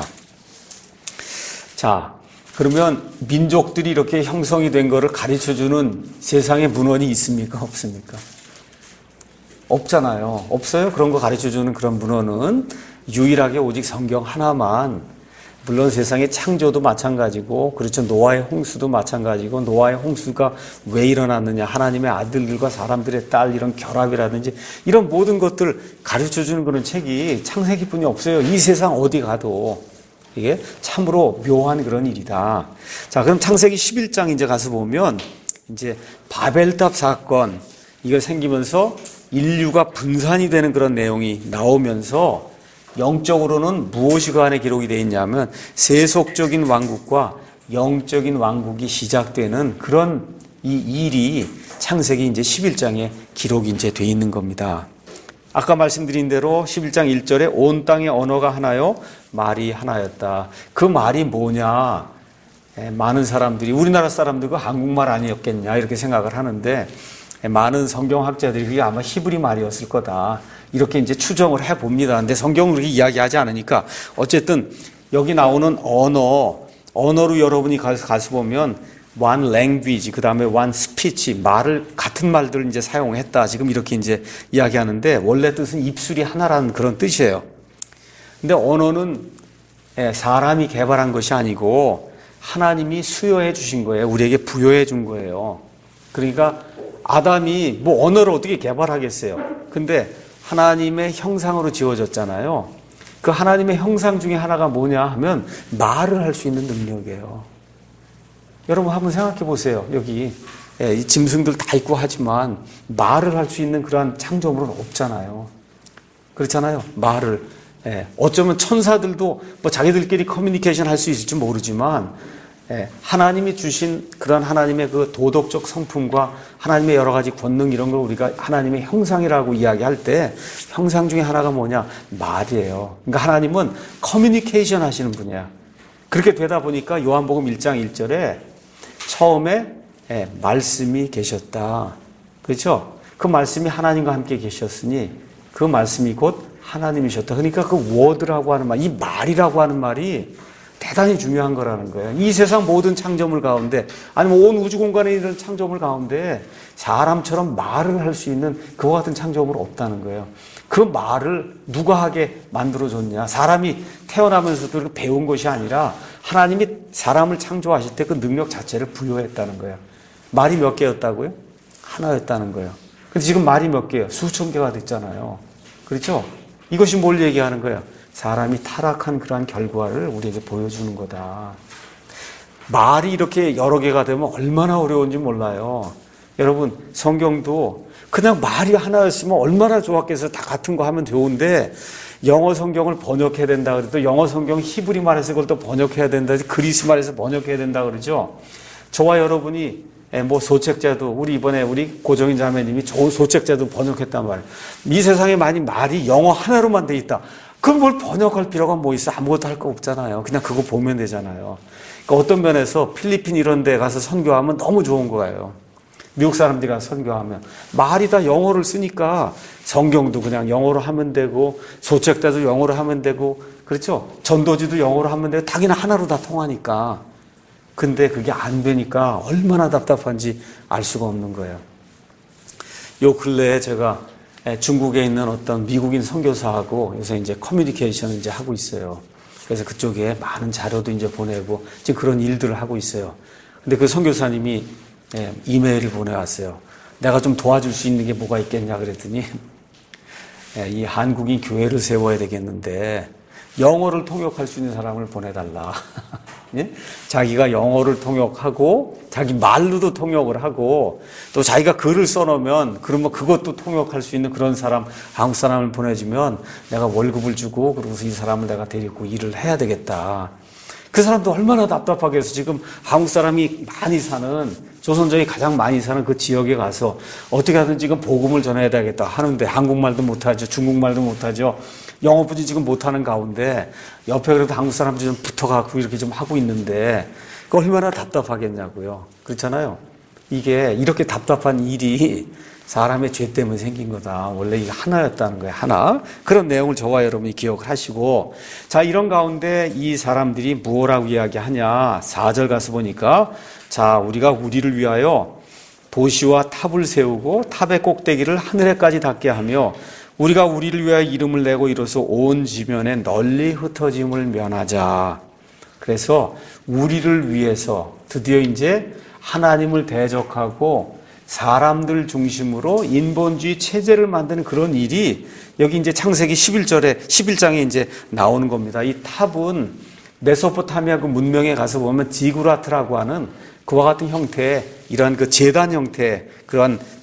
자, 그러면 민족들이 이렇게 형성이 된 거를 가르쳐주는 세상의 문헌이 있습니까? 없습니까? 없잖아요. 없어요? 그런 거 가르쳐주는 그런 문헌은 유일하게 오직 성경 하나만, 물론 세상의 창조도 마찬가지고, 그렇죠. 노아의 홍수도 마찬가지고, 노아의 홍수가 왜 일어났느냐, 하나님의 아들들과 사람들의 딸, 이런 결합이라든지, 이런 모든 것들 가르쳐주는 그런 책이 창세기뿐이 없어요. 이 세상 어디 가도. 이게 참으로 묘한 그런 일이다. 자, 그럼 창세기 11장 이제 가서 보면, 이제 바벨탑 사건, 이거 생기면서 인류가 분산이 되는 그런 내용이 나오면서 영적으로는 무엇이 그 안에 기록이 되어 있냐면 세속적인 왕국과 영적인 왕국이 시작되는 그런 이 일이 창세기 이제 11장에 기록이 이제 되어 있는 겁니다. 아까 말씀드린 대로 11장 1절에 온 땅의 언어가 하나요, 말이 하나였다. 그 말이 뭐냐? 많은 사람들이 우리나라 사람들 그 한국말 아니었겠냐 이렇게 생각을 하는데 많은 성경학자들이 그게 아마 히브리 말이었을 거다 이렇게 이제 추정을 해봅니다. 근데 성경은 그렇게 이야기하지 않으니까 어쨌든 여기 나오는 언어로 여러분이 가서 보면 one language, 그 다음에 one speech, 같은 말들을 이제 사용했다. 지금 이렇게 이제 이야기하는데 원래 뜻은 입술이 하나라는 그런 뜻이에요. 근데 언어는 사람이 개발한 것이 아니고 하나님이 수여해 주신 거예요. 우리에게 부여해 준 거예요. 그러니까 아담이 뭐 언어를 어떻게 개발하겠어요. 근데 하나님의 형상으로 지어졌잖아요. 그 하나님의 형상 중에 하나가 뭐냐 하면 말을 할 수 있는 능력이에요. 여러분 한번 생각해 보세요. 여기 이 짐승들 다 있고 하지만 말을 할 수 있는 그러한 창조물은 없잖아요. 그렇잖아요. 말을. 어쩌면 천사들도 뭐 자기들끼리 커뮤니케이션 할 수 있을지 모르지만 하나님이 주신 그런 하나님의 그 도덕적 성품과 하나님의 여러 가지 권능 이런 걸 우리가 하나님의 형상이라고 이야기할 때 형상 중에 하나가 뭐냐? 말이에요. 그러니까 하나님은 커뮤니케이션 하시는 분이야. 그렇게 되다 보니까 요한복음 1장 1절에 처음에 말씀이 계셨다. 그렇죠? 그 말씀이 하나님과 함께 계셨으니 그 말씀이 곧 하나님이셨다. 그러니까 그 word라고 하는 말, 이 말이라고 하는 말이 대단히 중요한 거라는 거예요. 이 세상 모든 창조물 가운데 아니면 온 우주 공간에 있는 창조물 가운데 사람처럼 말을 할 수 있는 그와 같은 창조물 없다는 거예요. 그 말을 누가 하게 만들어줬냐. 사람이 태어나면서도 배운 것이 아니라 하나님이 사람을 창조하실 때 그 능력 자체를 부여했다는 거예요. 말이 몇 개였다고요? 하나였다는 거예요. 근데 지금 말이 몇 개예요? 수천 개가 됐잖아요. 그렇죠? 이것이 뭘 얘기하는 거예요? 사람이 타락한 그러한 결과를 우리에게 보여주는 거다. 말이 이렇게 여러 개가 되면 얼마나 어려운지 몰라요. 여러분 성경도 그냥 말이 하나였으면 얼마나 좋았겠어요. 다 같은 거 하면 좋은데 영어 성경을 번역해야 된다 그래도 영어 성경 히브리 말에서 그걸 또 번역해야 된다. 그리스 말에서 번역해야 된다 그러죠. 저와 여러분이 뭐 소책자도 우리 이번에 우리 고정인 자매님이 좋은 소책자도 번역했단 말이에요. 이 세상에 많이 말이 영어 하나로만 돼 있다. 그럼 뭘 번역할 필요가 뭐 있어? 아무것도 할 거 없잖아요. 그냥 그거 보면 되잖아요. 그러니까 어떤 면에서 필리핀 이런 데 가서 선교하면 너무 좋은 거예요. 미국 사람들이 가서 선교하면 말이 다 영어를 쓰니까 성경도 그냥 영어로 하면 되고 소책자도 영어로 하면 되고 그렇죠? 전도지도 영어로 하면 되고 다 그냥 하나로 다 통하니까. 근데 그게 안 되니까 얼마나 답답한지 알 수가 없는 거예요. 요 근래에 제가 중국에 있는 어떤 미국인 선교사하고 요새 이제 커뮤니케이션을 이제 하고 있어요. 그래서 그쪽에 많은 자료도 이제 보내고 지금 그런 일들을 하고 있어요. 근데 그 선교사님이 이메일을 보내왔어요. 내가 좀 도와줄 수 있는 게 뭐가 있겠냐 그랬더니 이 한국인 교회를 세워야 되겠는데 영어를 통역할 수 있는 사람을 보내달라. 예? 자기가 영어를 통역하고 자기 말로도 통역을 하고 또 자기가 글을 써놓으면 그러면 그것도 통역할 수 있는 그런 사람 한국 사람을 보내주면 내가 월급을 주고 그러고서 이 사람을 내가 데리고 일을 해야 되겠다. 그 사람도 얼마나 답답하겠어. 지금 한국 사람이 많이 사는 조선족이 가장 많이 사는 그 지역에 가서 어떻게 하든 지금 복음을 전해야 되겠다 하는데 한국말도 못하죠. 중국말도 못하죠. 영어뿐이 지금 못하는 가운데 옆에 그래도 한국 사람들이 좀 붙어갖고 이렇게 좀 하고 있는데 그 얼마나 답답하겠냐고요. 그렇잖아요. 이게 이렇게 답답한 일이 사람의 죄 때문에 생긴 거다. 원래 이게 하나였다는 거예요. 하나. 그런 내용을 저와 여러분이 기억을 하시고 자 이런 가운데 이 사람들이 무엇라고 이야기하냐. 4절 가서 보니까 자 우리가 우리를 위하여 도시와 탑을 세우고 탑의 꼭대기를 하늘에까지 닿게 하며 우리가 우리를 위하여 이름을 내고 이로써 온 지면에 널리 흩어짐을 면하자. 그래서 우리를 위해서 드디어 이제 하나님을 대적하고 사람들 중심으로 인본주의 체제를 만드는 그런 일이 여기 이제 창세기 11장에 이제 나오는 겁니다. 이 탑은 메소포타미아 그 문명에 가서 보면 지구라트라고 하는 그와 같은 형태의 이러한 그 제단 형태의 그러한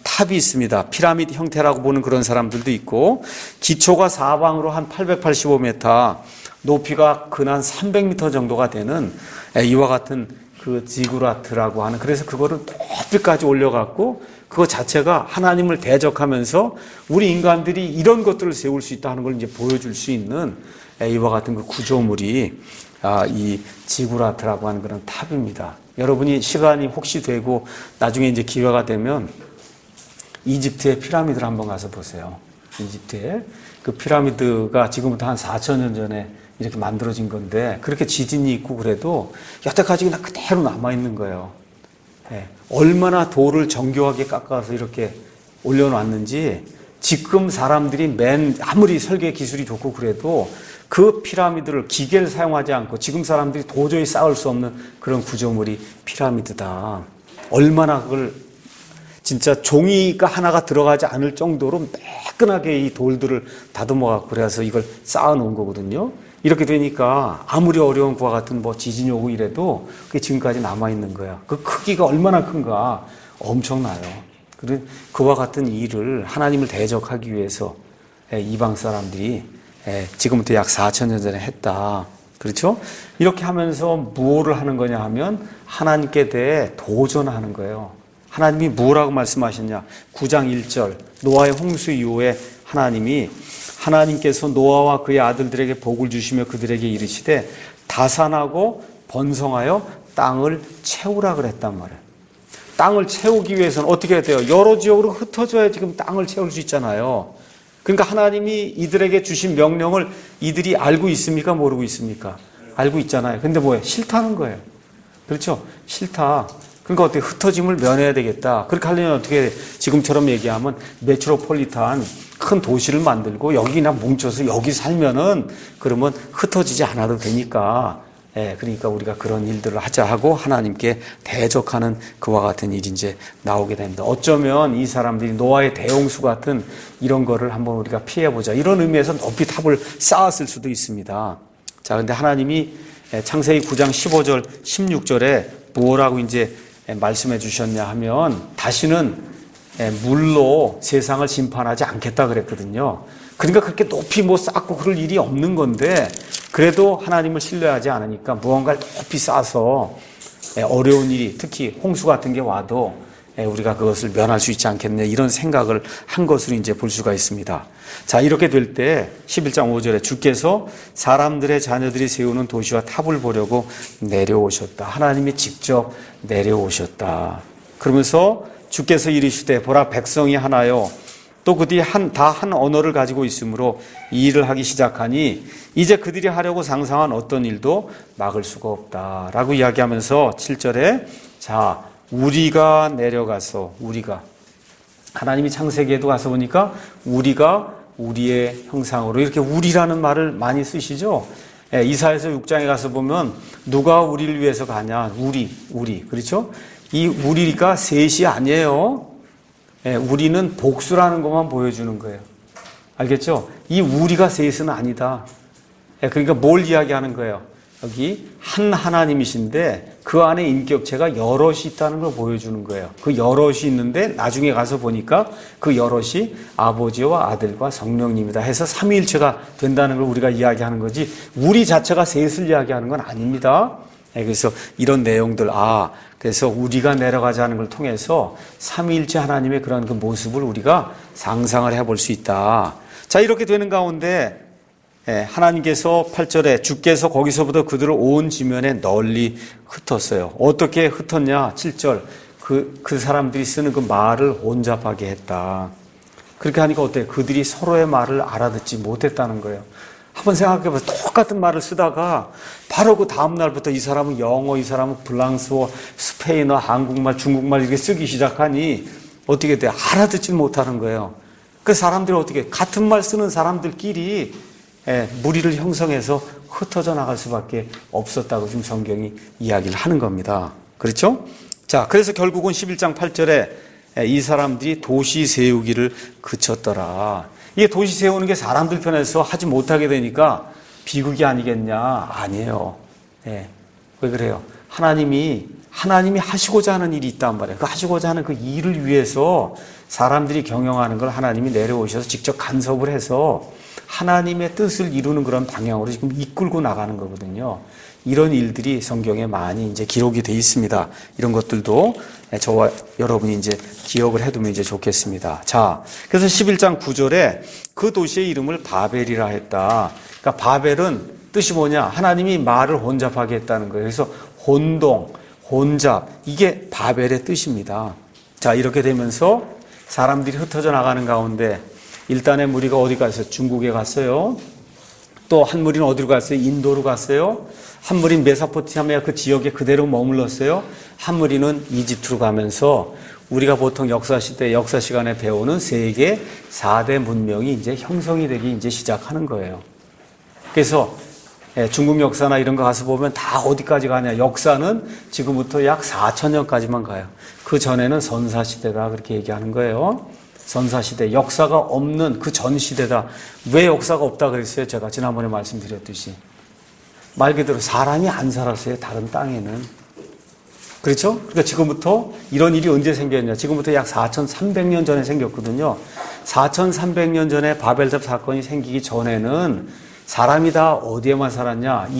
탑이 있습니다. 피라미드 형태라고 보는 그런 사람들도 있고, 기초가 사방으로 한 885m, 높이가 근한 300m 정도가 되는 이와 같은 그 지구라트라고 하는, 그래서 그거를 높이까지 올려갖고 그거 자체가 하나님을 대적하면서 우리 인간들이 이런 것들을 세울 수 있다는 걸 이제 보여줄 수 있는 이와 같은 그 구조물이 이 지구라트라고 하는 그런 탑입니다. 여러분이 시간이 혹시 되고 나중에 이제 기회가 되면 이집트의 피라미드를 한번 가서 보세요. 이집트의 그 피라미드가 지금부터 한 4,000년 전에 이렇게 만들어진 건데, 그렇게 지진이 있고 그래도 여태까지 그냥 그대로 남아있는 거예요. 얼마나 돌을 정교하게 깎아서 이렇게 올려놨는지, 지금 사람들이 아무리 설계 기술이 좋고 그래도 그 피라미드를 기계를 사용하지 않고 지금 사람들이 도저히 쌓을 수 없는 그런 구조물이 피라미드다. 얼마나 그걸 진짜 종이가 하나가 들어가지 않을 정도로 매끈하게 이 돌들을 다듬어갖고 그래서 이걸 쌓아놓은 거거든요. 이렇게 되니까 아무리 어려운 그와 같은 뭐 지진이 오고 이래도 그게 지금까지 남아있는 거야. 그 크기가 얼마나 큰가 엄청나요. 그와 같은 일을 하나님을 대적하기 위해서 이방 사람들이 지금부터 약 4,000년 전에 했다. 그렇죠? 이렇게 하면서 무엇을 하는 거냐 하면 하나님께 대해 도전하는 거예요. 하나님이 뭐라고 말씀하셨냐? 9장 1절 노아의 홍수 이후에 하나님께서 노아와 그의 아들들에게 복을 주시며 그들에게 이르시되 다산하고 번성하여 땅을 채우라 그랬단 말이에요. 땅을 채우기 위해서는 어떻게 해야 돼요? 여러 지역으로 흩어져야 지금 땅을 채울 수 있잖아요. 그러니까 하나님이 이들에게 주신 명령을 이들이 알고 있습니까? 모르고 있습니까? 알고 있잖아요. 근데 뭐예요? 싫다는 거예요. 그렇죠? 싫다. 그러니까 어떻게 흩어짐을 면해야 되겠다. 그렇게 하려면 어떻게 지금처럼 얘기하면 메트로폴리탄 큰 도시를 만들고 여기 그냥 뭉쳐서 여기 살면은 그러면 흩어지지 않아도 되니까 그러니까 우리가 그런 일들을 하자 하고 하나님께 대적하는 그와 같은 일이 이제 나오게 됩니다. 어쩌면 이 사람들이 노아의 대홍수 같은 이런 거를 한번 우리가 피해보자. 이런 의미에서 높이 탑을 쌓았을 수도 있습니다. 자, 근데 하나님이 창세기 9장 15절, 16절에 뭐라고 이제 말씀해 주셨냐 하면 다시는 물로 세상을 심판하지 않겠다 그랬거든요. 그러니까 그렇게 높이 쌓고 그럴 일이 없는 건데 그래도 하나님을 신뢰하지 않으니까 무언가를 높이 쌓아서 어려운 일이 특히 홍수 같은 게 와도 우리가 그것을 면할 수 있지 않겠냐 이런 생각을 한 것으로 이제 볼 수가 있습니다. 자, 이렇게 될 때 11장 5절에 주께서 사람들의 자녀들이 세우는 도시와 탑을 보려고 내려오셨다. 하나님이 직접 내려오셨다. 그러면서 주께서 이르시되 보라 백성이 하나요 또 그들이 다 한 언어를 가지고 있으므로 이 일을 하기 시작하니 이제 그들이 하려고 상상한 어떤 일도 막을 수가 없다라고 이야기하면서 7절에 자 우리가 내려가서 우리가 하나님이 창세기에도 가서 보니까 우리가 우리의 형상으로 이렇게 우리라는 말을 많이 쓰시죠. 이사야서 6장에 가서 보면 누가 우리를 위해서 가냐 우리 그렇죠? 이 우리가 셋이 아니에요. 우리는 복수라는 것만 보여주는 거예요. 알겠죠? 이 우리가 셋은 아니다. 그러니까 뭘 이야기하는 거예요? 여기 한 하나님이신데 그 안에 인격체가 여럿이 있다는 걸 보여주는 거예요. 그 여럿이 있는데 나중에 가서 보니까 그 여럿이 아버지와 아들과 성령님이다 해서 삼위일체가 된다는 걸 우리가 이야기하는 거지 우리 자체가 셋을 이야기하는 건 아닙니다. 그래서 이런 내용들 그래서 우리가 내려가자는 걸 통해서 삼위일체 하나님의 그런 그 모습을 우리가 상상을 해볼 수 있다. 자, 이렇게 되는 가운데 하나님께서 8절에 주께서 거기서부터 그들을 온 지면에 널리 흩었어요. 어떻게 흩었냐? 7절 그 사람들이 쓰는 그 말을 혼잡하게 했다. 그렇게 하니까 어때요? 그들이 서로의 말을 알아듣지 못했다는 거예요. 한번 생각해봐서 똑같은 말을 쓰다가 바로 그 다음 날부터 이 사람은 영어, 이 사람은 프랑스어, 스페인어, 한국말, 중국말 이렇게 쓰기 시작하니 어떻게 돼요? 알아듣지 못하는 거예요. 그 사람들이 어떻게 같은 말 쓰는 사람들끼리 무리를 형성해서 흩어져 나갈 수밖에 없었다고 지금 성경이 이야기를 하는 겁니다. 그렇죠? 자, 그래서 결국은 11장 8절에 이 사람들이 도시 세우기를 그쳤더라. 이게 도시 세우는 게 사람들 편에서 하지 못하게 되니까 비극이 아니겠냐? 아니에요. 왜 그래요? 하나님이 하나님이 하시고자 하는 일이 있단 말이에요. 그 하시고자 하는 그 일을 위해서 사람들이 경영하는 걸 하나님이 내려오셔서 직접 간섭을 해서 하나님의 뜻을 이루는 그런 방향으로 지금 이끌고 나가는 거거든요. 이런 일들이 성경에 많이 이제 기록이 되어 있습니다. 이런 것들도 저와 여러분이 이제 기억을 해두면 이제 좋겠습니다. 자, 그래서 11장 9절에 그 도시의 이름을 바벨이라 했다. 그러니까 바벨은 뜻이 뭐냐? 하나님이 말을 혼잡하게 했다는 거예요. 그래서 혼동, 혼잡, 이게 바벨의 뜻입니다. 자, 이렇게 되면서 사람들이 흩어져 나가는 가운데 일단의 무리가 어디 갔어요? 중국에 갔어요. 또 한 무리는 어디로 갔어요? 인도로 갔어요. 한 무리는 메소포타미아 그 지역에 그대로 머물렀어요. 한 무리는 이집트로 가면서 우리가 보통 역사 시간에 배우는 세계 4대 문명이 이제 형성이 되기 이제 시작하는 거예요. 그래서 중국 역사나 이런 거 가서 보면 다 어디까지 가냐. 역사는 지금부터 약 4,000년까지만 가요. 그 전에는 선사시대다 그렇게 얘기하는 거예요. 선사시대, 역사가 없는 그 전 시대다. 왜 역사가 없다 그랬어요? 제가 지난번에 말씀드렸듯이. 말 그대로 사람이 안 살았어요. 다른 땅에는. 그렇죠? 그러니까 지금부터 이런 일이 언제 생겼냐. 지금부터 약 4,300년 전에 생겼거든요. 4,300년 전에 바벨탑 사건이 생기기 전에는 사람이 다 어디에만 살았냐?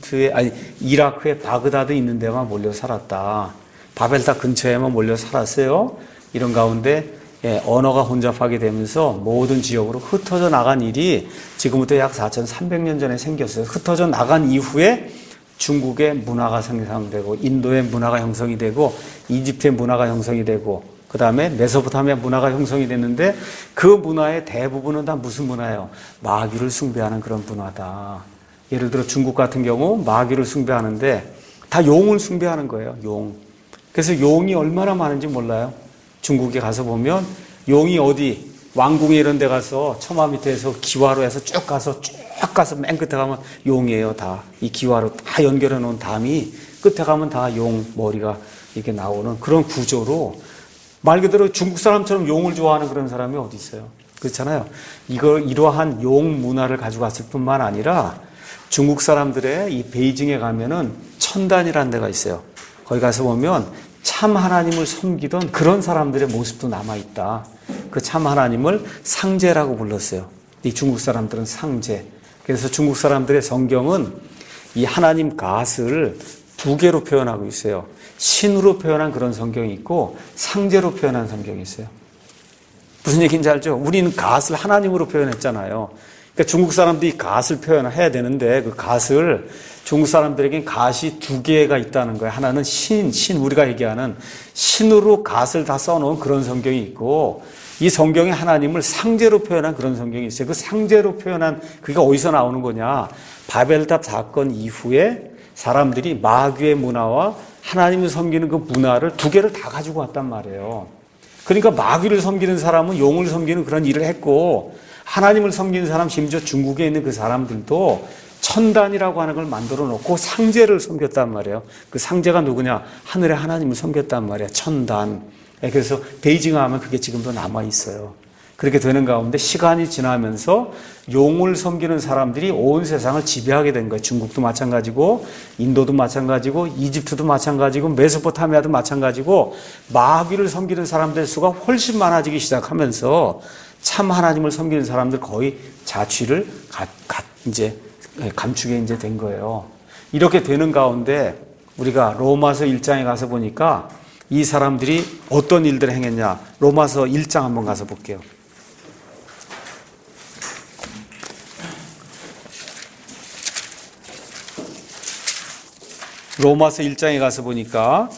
이라크의 바그다드 있는 데만 몰려 살았다. 바벨탑 근처에만 몰려 살았어요. 이런 가운데 언어가 혼잡하게 되면서 모든 지역으로 흩어져 나간 일이 지금부터 약 4,300년 전에 생겼어요. 흩어져 나간 이후에 중국의 문화가 형성되고 인도의 문화가 형성이 되고 이집트의 문화가 형성이 되고 그 다음에 메소포타미아 문화가 형성이 됐는데 그 문화의 대부분은 다 무슨 문화예요? 마귀를 숭배하는 그런 문화다. 예를 들어 중국 같은 경우 마귀를 숭배하는데 다 용을 숭배하는 거예요. 용. 그래서 용이 얼마나 많은지 몰라요. 중국에 가서 보면 용이 어디 왕궁에 이런 데 가서 처마 밑에서 기와로 해서 쭉 가서 맨 끝에 가면 용이에요. 다 이 기와로 다 연결해 놓은 담이 끝에 가면 다 용 머리가 이렇게 나오는 그런 구조로 말 그대로 중국 사람처럼 용을 좋아하는 그런 사람이 어디 있어요? 그렇잖아요. 이러한 용 문화를 가지고 왔을 뿐만 아니라 중국 사람들의 이 베이징에 가면은 천단이라는 데가 있어요. 거기 가서 보면 참 하나님을 섬기던 그런 사람들의 모습도 남아있다. 그 참 하나님을 상제라고 불렀어요. 이 중국 사람들은 상제. 그래서 중국 사람들의 성경은 이 하나님 갓을 두 개로 표현하고 있어요. 신으로 표현한 그런 성경이 있고 상제로 표현한 성경이 있어요. 무슨 얘기인지 알죠? 우리는 갓을 하나님으로 표현했잖아요. 그러니까 중국 사람들이 갓을 표현해야 되는데 그 갓을 중국 사람들에겐 갓이 두 개가 있다는 거예요. 하나는 신, 우리가 얘기하는 신으로 갓을 다 써놓은 그런 성경이 있고 이 성경에 하나님을 상제로 표현한 그런 성경이 있어요. 그 상제로 표현한 그게 어디서 나오는 거냐. 바벨탑 사건 이후에 사람들이 마귀의 문화와 하나님을 섬기는 그 문화를 두 개를 다 가지고 왔단 말이에요. 그러니까 마귀를 섬기는 사람은 용을 섬기는 그런 일을 했고 하나님을 섬기는 사람, 심지어 중국에 있는 그 사람들도 천단이라고 하는 걸 만들어 놓고 상제를 섬겼단 말이에요. 그 상제가 누구냐? 하늘의 하나님을 섬겼단 말이에요. 천단. 그래서 베이징 하면 그게 지금도 남아 있어요. 그렇게 되는 가운데 시간이 지나면서 용을 섬기는 사람들이 온 세상을 지배하게 된 거예요. 중국도 마찬가지고 인도도 마찬가지고 이집트도 마찬가지고 메소포타미아도 마찬가지고 마귀를 섬기는 사람들의 수가 훨씬 많아지기 시작하면서 참 하나님을 섬기는 사람들 거의 자취를 이제 감추게 이제 된 거예요. 이렇게 되는 가운데 우리가 로마서 1장에 가서 보니까 이 사람들이 어떤 일들을 행했냐. 로마서 1장 한번 가서 볼게요. 로마서 1장에 가서 보니까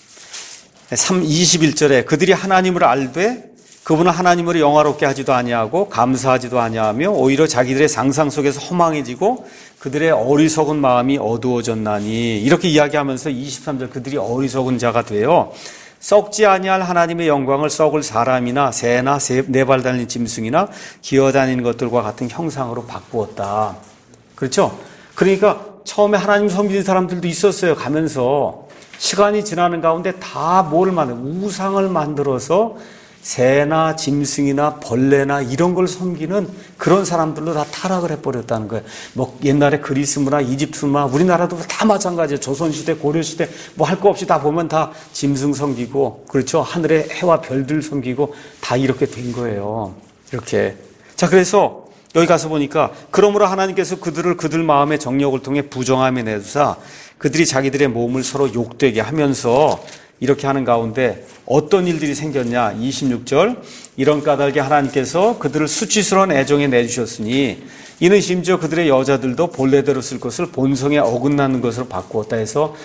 21절에 그들이 하나님을 알되 그분은 하나님을 영화롭게 하지도 아니하고 감사하지도 아니하며 오히려 자기들의 상상 속에서 허망해지고 그들의 어리석은 마음이 어두워졌나니 이렇게 이야기하면서 23절 그들이 어리석은 자가 되어 썩지 아니할 하나님의 영광을 썩을 사람이나 새나 네 발 달린 짐승이나 기어다니는 것들과 같은 형상으로 바꾸었다. 그렇죠? 그러니까 처음에 하나님 섬기는 사람들도 있었어요. 가면서 시간이 지나는 가운데 다 뭘 우상을 만들어서 새나 짐승이나 벌레나 이런 걸 섬기는 그런 사람들로 다 타락을 해버렸다는 거예요. 뭐 옛날에 그리스 문화, 이집트 문화, 우리나라도 다 마찬가지예요. 조선시대, 고려시대 뭐 할 거 없이 다 보면 다 짐승 섬기고, 그렇죠. 하늘의 해와 별들 섬기고 다 이렇게 된 거예요. 이렇게. 자, 그래서 여기 가서 보니까 그러므로 하나님께서 그들을 그들 마음의 정욕을 통해 부정함에 내두사 그들이 자기들의 몸을 서로 욕되게 하면서 이렇게 하는 가운데 어떤 일들이 생겼냐. 26절, 이런 까닭에 하나님께서 그들을 수치스러운 애정에 내주셨으니 이는 심지어 그들의 여자들도 본래대로 쓸 것을 본성에 어긋나는 것으로 바꾸었다 해서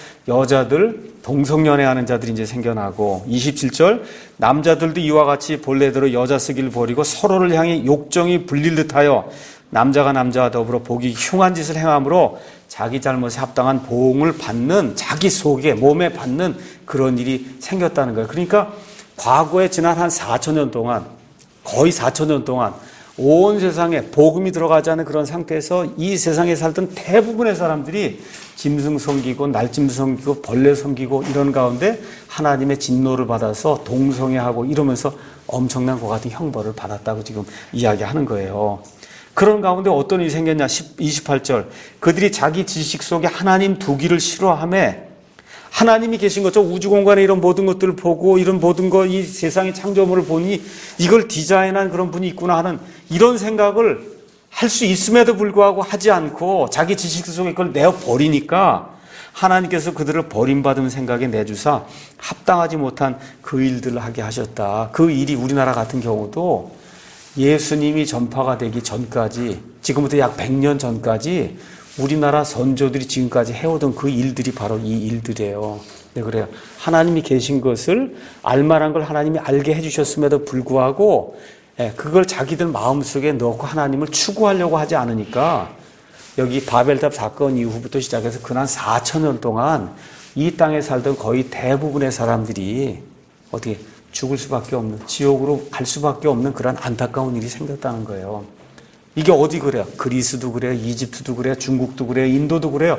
여자들 동성연애하는 자들이 이제 생겨나고, 27절, 남자들도 이와 같이 본래대로 여자 쓰기를 버리고 서로를 향해 욕정이 불릴 듯하여 남자가 남자와 더불어 보기 흉한 짓을 행함으로 자기 잘못에 합당한 보응을 받는, 자기 속에 몸에 받는 그런 일이 생겼다는 거예요. 그러니까 과거에 지난 한 4,000년 동안, 거의 4,000년 동안 온 세상에 복음이 들어가지 않은 그런 상태에서 이 세상에 살던 대부분의 사람들이 짐승 섬기고 날짐승 섬기고 벌레 섬기고 이런 가운데 하나님의 진노를 받아서 동성애하고 이러면서 엄청난 것 같은 형벌을 받았다고 지금 이야기하는 거예요. 그런 가운데 어떤 일이 생겼냐. 28절, 그들이 자기 지식 속에 하나님 두기를 싫어하며, 하나님이 계신 거죠. 우주공간에 이런 모든 것들을 보고 이런 모든 것, 이 세상의 창조물을 보니 이걸 디자인한 그런 분이 있구나 하는 이런 생각을 할 수 있음에도 불구하고 하지 않고 자기 지식 속에 그걸 내어버리니까 하나님께서 그들을 버림받은 생각에 내주사 합당하지 못한 그 일들을 하게 하셨다. 그 일이 우리나라 같은 경우도 예수님이 전파가 되기 전까지, 지금부터 약 100년 전까지 우리나라 선조들이 지금까지 해오던 그 일들이 바로 이 일들이에요. 네, 그래요. 하나님이 계신 것을 알만한 걸 하나님이 알게 해주셨음에도 불구하고 그걸 자기들 마음속에 넣고 하나님을 추구하려고 하지 않으니까 여기 바벨탑 사건 이후부터 시작해서 그난 4,000년 동안 이 땅에 살던 거의 대부분의 사람들이 어떻게 죽을 수밖에 없는, 지옥으로 갈 수밖에 없는 그런 안타까운 일이 생겼다는 거예요. 이게 어디 그래요? 그리스도 그래요. 이집트도 그래요. 중국도 그래요. 인도도 그래요.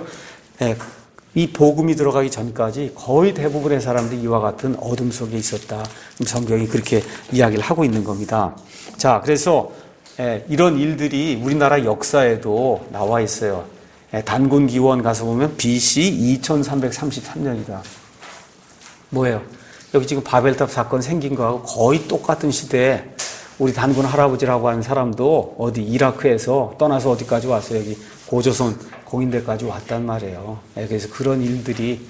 이 복음이 들어가기 전까지 거의 대부분의 사람들이 이와 같은 어둠 속에 있었다. 성경이 그렇게 이야기를 하고 있는 겁니다. 자, 그래서 이런 일들이 우리나라 역사에도 나와 있어요. 단군기원 가서 보면 BC 2333년이다. 뭐예요? 여기 지금 바벨탑 사건 생긴 거하고 거의 똑같은 시대에 우리 단군 할아버지라고 하는 사람도 어디 이라크에서 떠나서 어디까지 왔어요. 여기 고조선 공인대까지 왔단 말이에요. 그래서 그런 일들이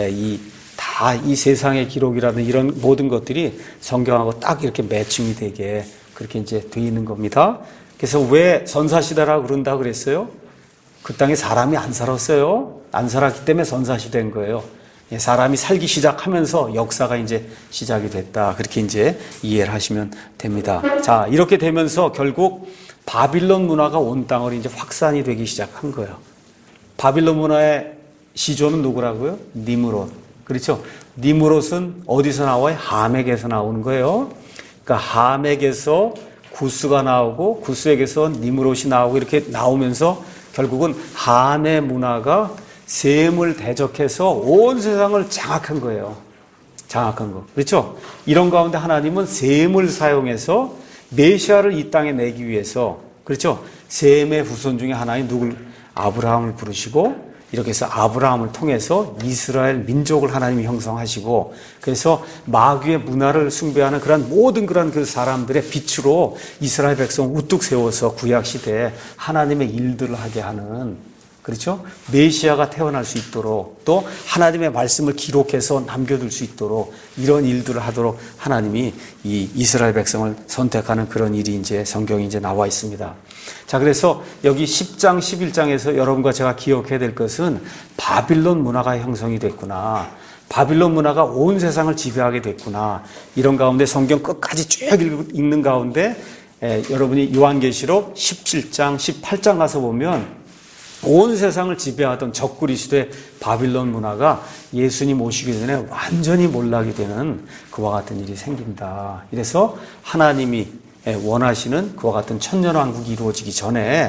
이 세상의 기록이라든 이런 모든 것들이 성경하고 딱 이렇게 매칭이 되게 그렇게 이제 돼 있는 겁니다. 그래서 왜 선사시대라고 그런다 그랬어요? 그 땅에 사람이 안 살았어요. 안 살았기 때문에 선사시대인 거예요. 사람이 살기 시작하면서 역사가 이제 시작이 됐다. 그렇게 이제 이해를 하시면 됩니다. 자, 이렇게 되면서 결국 바빌론 문화가 온 땅으로 이제 확산이 되기 시작한 거예요. 바빌론 문화의 시조는 누구라고요? 니므롯. 그렇죠? 니므롯은 어디서 나와요? 하멕에서 나오는 거예요. 그러니까 하멕에서 구스가 나오고 구스에게서 니므롯이 나오고 이렇게 나오면서 결국은 함의 문화가 셈을 대적해서 온 세상을 장악한 거예요. 장악한 거. 그렇죠? 이런 가운데 하나님은 셈을 사용해서 메시아를 이 땅에 내기 위해서, 그렇죠? 셈의 후손 중에 하나인 누굴? 아브라함을 부르시고 이렇게 해서 아브라함을 통해서 이스라엘 민족을 하나님이 형성하시고, 그래서 마귀의 문화를 숭배하는 그런 모든 그런 그 사람들의 빛으로 이스라엘 백성을 우뚝 세워서 구약 시대에 하나님의 일들을 하게 하는, 그렇죠? 메시아가 태어날 수 있도록, 또 하나님의 말씀을 기록해서 남겨둘 수 있도록 이런 일들을 하도록 하나님이 이 이스라엘 백성을 선택하는 그런 일이 이제 성경에 이제 나와 있습니다. 자, 그래서 여기 10장, 11장에서 여러분과 제가 기억해야 될 것은 바빌론 문화가 형성이 됐구나. 바빌론 문화가 온 세상을 지배하게 됐구나. 이런 가운데 성경 끝까지 쭉 읽는 가운데 여러분이 요한계시록 17장, 18장 가서 보면 온 세상을 지배하던 적그리스도의 바빌론 문화가 예수님 오시기 전에 완전히 몰락이 되는 그와 같은 일이 생긴다. 이래서 하나님이 원하시는 그와 같은 천년왕국이 이루어지기 전에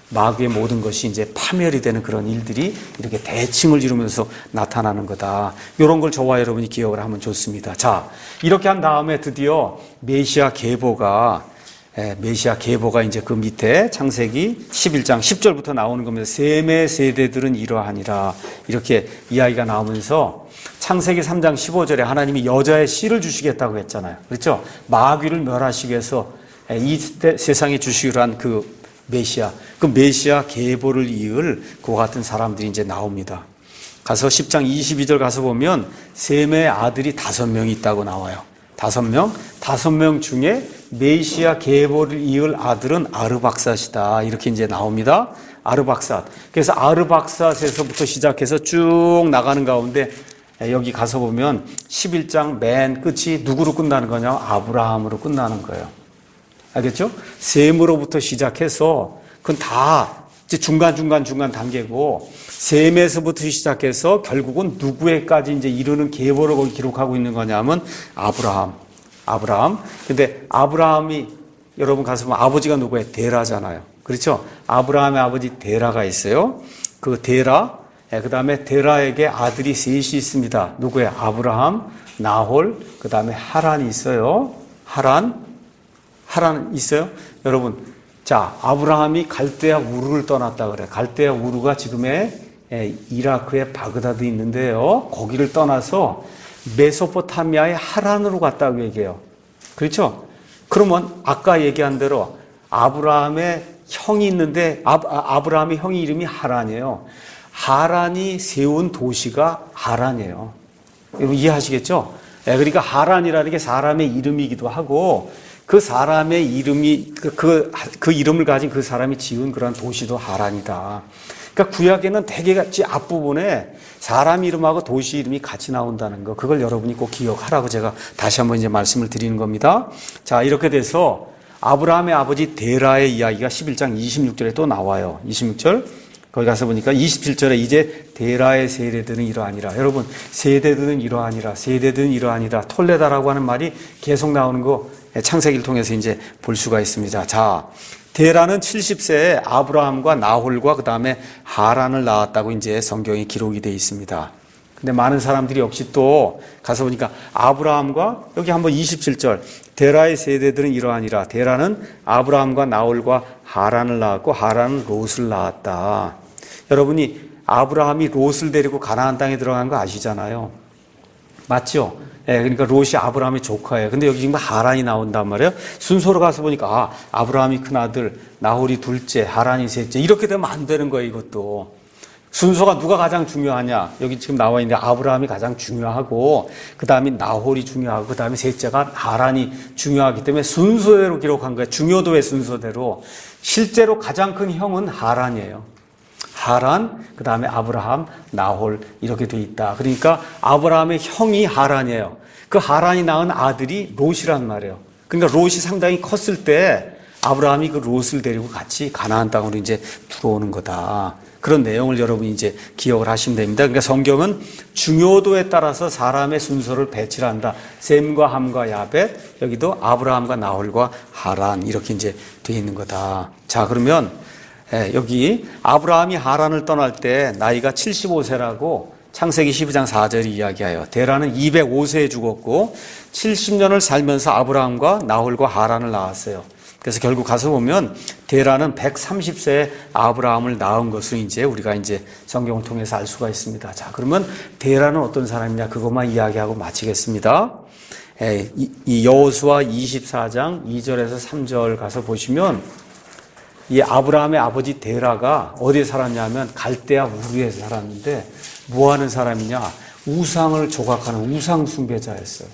마귀의 모든 것이 이제 파멸이 되는 그런 일들이 이렇게 대칭을 이루면서 나타나는 거다. 이런 걸 저와 여러분이 기억을 하면 좋습니다. 자, 이렇게 한 다음에 드디어 메시아 계보가 이제 그 밑에 창세기 11장 10절부터 나오는 겁니다. 셈의 세대들은 이러하니라. 이렇게 이야기가 나오면서 창세기 3장 15절에 하나님이 여자의 씨를 주시겠다고 했잖아요. 그렇죠? 마귀를 멸하시기 위해서 이 세상에 주시기로 한 그 메시아 계보를 이을 그와 같은 사람들이 이제 나옵니다. 가서 10장 22절 가서 보면 셈의 아들이 5명이 있다고 나와요. 5명 중에 메시아 계보를 이을 아들은 아르박삿이다. 이렇게 이제 나옵니다. 아르박삿. 그래서 아르박삿에서부터 시작해서 쭉 나가는 가운데 여기 가서 보면 11장 맨 끝이 누구로 끝나는 거냐? 아브라함으로 끝나는 거예요. 알겠죠? 셈으로부터 시작해서 그건 다 이제 중간 단계고 셈에서부터 시작해서 결국은 누구에까지 이제 이르는 계보를 거기 기록하고 있는 거냐면 아브라함. 근데 아브라함이 여러분 가서 보면 아버지가 누구예요? 데라잖아요. 그렇죠? 아브라함의 아버지 데라가 있어요. 그 데라, 그 다음에 데라에게 아들이 셋이 있습니다. 누구예요? 아브라함, 나홀, 그 다음에 하란이 있어요. 하란 있어요? 여러분, 자, 아브라함이 갈대아 우르를 떠났다 그래요. 갈대아 우르가 지금의 이라크의 바그다드 있는데요. 거기를 떠나서 메소포타미아의 하란으로 갔다고 얘기해요. 그렇죠? 그러면 아까 얘기한 대로 아브라함의 형이 있는데 아브라함의 형이 이름이 하란이에요. 하란이 세운 도시가 하란이에요. 여러분 이해하시겠죠? 그러니까 하란이라는 게 사람의 이름이기도 하고 그 사람의 이름이 그 이름을 가진 그 사람이 지은 그런 도시도 하란이다. 그러니까 구약에는 대개 앞부분에 사람 이름하고 도시 이름이 같이 나온다는 거, 그걸 여러분이 꼭 기억하라고 제가 다시 한번 이제 말씀을 드리는 겁니다. 자, 이렇게 돼서 아브라함의 아버지 데라의 이야기가 11장 26절에 또 나와요. 26절. 거기 가서 보니까 27절에 이제 데라의 세대들은 이러하니라. 여러분, 세대들은 이러하니라. 톨레다라고 하는 말이 계속 나오는 거 창세기를 통해서 이제 볼 수가 있습니다. 자, 데라는 70세에 아브라함과 나홀과 그 다음에 하란을 낳았다고 이제 성경에 기록이 되어 있습니다. 근데 많은 사람들이 역시 또 가서 보니까 아브라함과 여기 한번 27절 데라의 세대들은 이러하니라. 데라는 아브라함과 나홀과 하란을 낳았고 하란은 롯을 낳았다. 여러분이 아브라함이 롯을 데리고 가나안 땅에 들어간 거 아시잖아요. 맞죠? 그러니까 롯이 아브라함의 조카예요. 근데 여기 지금 하란이 나온단 말이에요. 순서로 가서 보니까 아브라함이 큰아들, 나홀이 둘째, 하란이 셋째. 이렇게 되면 안 되는 거예요, 이것도. 순서가 누가 가장 중요하냐? 여기 지금 나와 있는데 아브라함이 가장 중요하고 그 다음에 나홀이 중요하고 그 다음에 셋째가 하란이 중요하기 때문에 순서대로 기록한 거예요. 중요도의 순서대로. 실제로 가장 큰 형은 하란이에요. 하란, 그 다음에 아브라함, 나홀 이렇게 돼 있다. 그러니까 아브라함의 형이 하란이에요. 그 하란이 낳은 아들이 롯이란 말이에요. 그러니까 롯이 상당히 컸을 때 아브라함이 그 롯을 데리고 같이 가나안 땅으로 이제 들어오는 거다. 그런 내용을 여러분이 이제 기억을 하시면 됩니다. 그러니까 성경은 중요도에 따라서 사람의 순서를 배치를 한다. 셈과 함과 야벳, 여기도 아브라함과 나홀과 하란 이렇게 이제 돼 있는 거다. 자, 그러면 여기 아브라함이 하란을 떠날 때 나이가 75세라고 창세기 12장 4절이 이야기해요. 데라는 205세에 죽었고 70년을 살면서 아브라함과 나홀과 하란을 낳았어요. 그래서 결국 가서 보면 데라는 130세에 아브라함을 낳은 것을 이제 우리가 이제 성경을 통해서 알 수가 있습니다. 자, 그러면 데라는 어떤 사람이냐 그것만 이야기하고 마치겠습니다. 이 여호수아 24장 2절에서 3절 가서 보시면 이 아브라함의 아버지 데라가 어디에 살았냐면 갈대아 우르에 살았는데 뭐 하는 사람이냐? 우상을 조각하는 우상 숭배자였어요.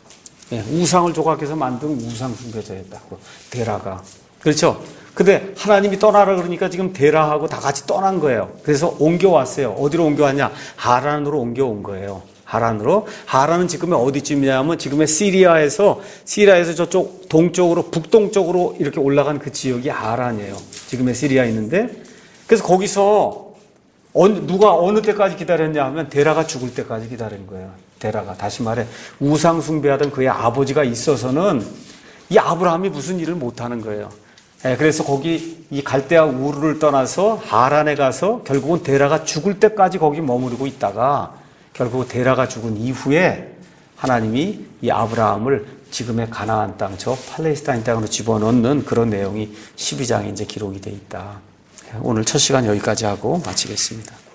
우상을 조각해서 만든 우상 숭배자였다고 데라가. 그렇죠? 근데 하나님이 떠나라 그러니까 지금 데라하고 다 같이 떠난 거예요. 그래서 옮겨왔어요. 어디로 옮겨왔냐? 하란으로 옮겨온 거예요. 하란은 지금의 어디쯤이냐면 지금의 시리아에서 저쪽 동쪽으로 북동쪽으로 이렇게 올라간 그 지역이 하란이에요. 지금의 시리아에 있는데 그래서 거기서 누가 어느 때까지 기다렸냐 하면 데라가 죽을 때까지 기다린 거예요. 데라가 다시 말해 우상 숭배하던 그의 아버지가 있어서는 이 아브라함이 무슨 일을 못하는 거예요. 그래서 거기 이 갈대아 우르를 떠나서 하란에 가서 결국은 데라가 죽을 때까지 거기 머무르고 있다가 결국 데라가 죽은 이후에 하나님이 이 아브라함을 지금의 가나안 땅, 저 팔레스타인 땅으로 집어넣는 그런 내용이 12장에 이제 기록이 돼 있다. 오늘 첫 시간 여기까지 하고 마치겠습니다.